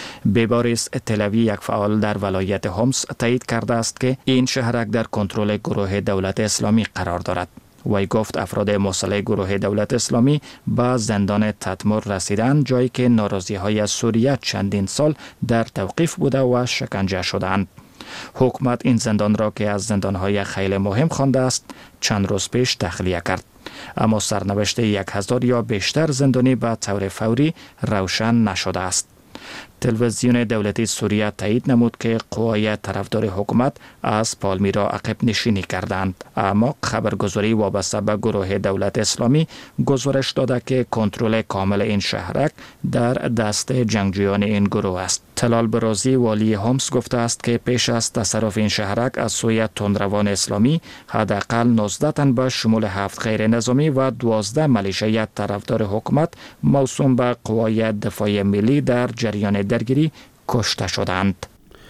بباریس تلوی، یک فعال در ولایت هومس، تایید کرده است که این شهرک در کنترل گروه دولت اسلامی قرار دارد. وی گفت افراد مسلح گروه دولت اسلامی به زندان تدمر رسیدند، جایی که ناراضی‌های سوریه چندین سال در توقیف بوده و شکنجه شدند. حکومت این زندان را که از زندان‌های خیلی مهم خوانده است چند روز پیش تخلیه کرد، اما سرنوشت 1000 یا بیشتر زندانی به طور فوری روشن نشده است. تلویزیون دولتی سوریه تایید نمود که قوای طرفدار حکومت از پالمیرا عقب نشینی کردند، اما خبرگزاری وابسته به گروه دولت اسلامی گزارش داده که کنترل کامل این شهرک در دست جنگجویان این گروه است. تلال برازی، والی هومس، گفته است که پیش از تصرف این شهرک از سوی تندروان اسلامی حداقل 19 تن به شمول 7 غیر نظامی و 12 ملیشه طرفدار حکومت موسوم به قوای دفاع ملی در جریان درگیری کشته شدند.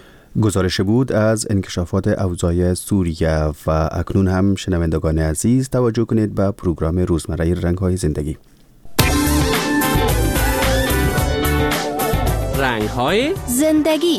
گزارش بود از انکشافات اوضاع سوریه. و اکنون هم شنوندگان عزیز توجه کنید به پروگرام روزمره رنگ‌های زندگی. رنگ‌های زندگی.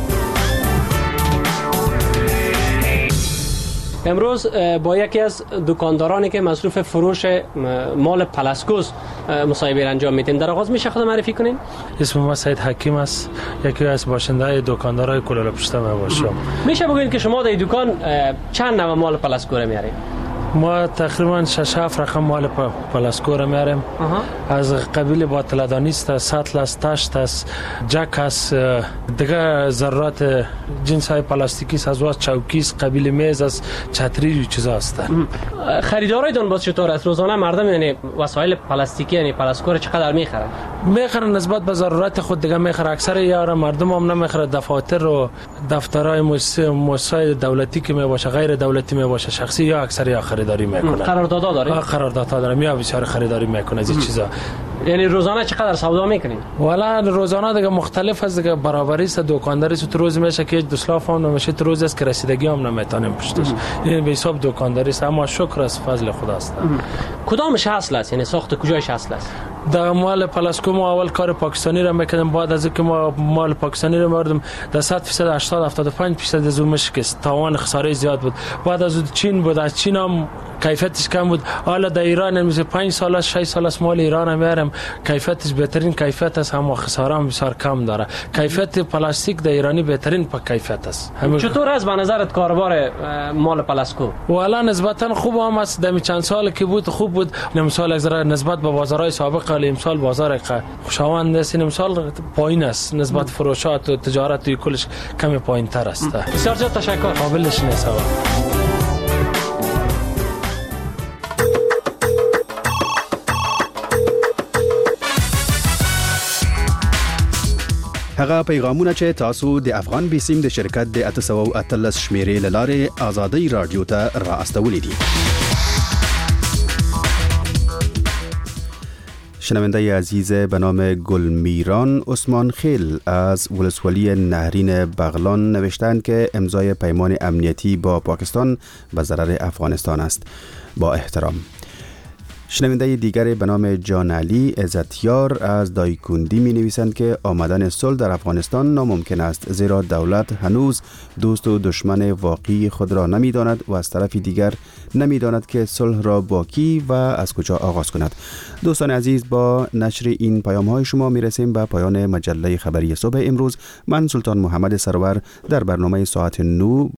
امروز با یکی از دکاندارانی که مصروف فروش مال پلاسکوس مصاحبه انجام میدیم. در آغاز میشه خود معرفی کنین؟ اسم ما سید حکیم است، یکی از باشنده‌های دکاندارای کلال پشت ما باشم. میشه بگوین که شما در دکان چند نوع مال پلاسکو رو میارید؟ ما تقریبا 6-7 رقم مال پلاسکو رو میاریم. از قبیل باطلدانی است، سطل است، تشت است، جک است، دیگه ذرات جنس های پلاستیکی است، از چوکی است، قبیل میز است، چتری و چیزا هستند. خریدارایتون باز چطور است؟ روزانه مردم یعنی وسایل پلاستیکی یعنی پلاسکو رو چقدر میخرن؟ میخرن نسبت به ضرورت خود، دیگه میخره. اکثر یارا مردم هم نمیخره. دفاتر و دفترهای مؤسسات دولتی که میباشه، غیر دولتی میباشه، شخصی یا اکثر یا خریداری میکنه. قراردادها داره؟ قراردادها داره. یا بسیار خریداری میکنه از این چیزا. یعنی روزانه چقدر سودا میکنین؟ والا روزانه دیگه مختلف است دیگه، برابری است، دکانداری است. تو روز میشه که دسلاف هم نمیشه، تو روز است که رسیدگی هم نمیتونیم پشتش. یعنی به حساب دکانداری است، اما شکر است، فضل خداست. کدامش اصل است؟ یعنی ساخت کجایش اصل است؟ در مال پلاسکو ما اول کار پاکستانی را میکردیم، بعد از اینکه ما مال پاکستانی را می‌آوردیم در 100% 80-75% از اون مشکست، تاوان خساره زیاد بود. بعد از چین بود، از چین هم کیفیتش کم بود. حالا در ایران میشه 5 سال 6 سال مال ایران میارم، کیفیتش بهترین کیفیت است، اما خساره هم بسیار کم داره. کیفیت پلاستیک در ایرانی بهترین کیفیت است. چطور است به نظرت کاروبار مال پلاسکو؟ والا نسبتا خوب هم است، در چند سال که بود خوب بود. امسال از نسبت به بازارهای سابق امسال بازار خوشایند است، امسال پایین است، نسبت فروشات و تجارت و کلش کمی پایین تر است. بسیار زیاد تشکر. قابلش نیست. هغه پیغامونه چې تاسو د افغان بیسیم د شرکت د 813 شمیرې لاره آزادی رادیو ته را استولې دي. شنونده عزیز به نام گلمیران عثمان خیل از ولسوالی نهرین بغلان نوشتند که امضای پیمان امنیتی با پاکستان به ضرر افغانستان است. با احترام. شنونده دیگر به نام جان علی عزتیار از دایکندی می نویسند که آمدن صلح در افغانستان ناممکن است، زیرا دولت هنوز دوست و دشمن واقعی خود را نمی داند و از طرف دیگر نمی داند که صلح را با کی و از کجا آغاز کند. دوستان عزیز، با نشر این پیام های شما می رسیم به پایان مجله خبری صبح امروز. من سلطان محمد سرور در برنامه ساعت 9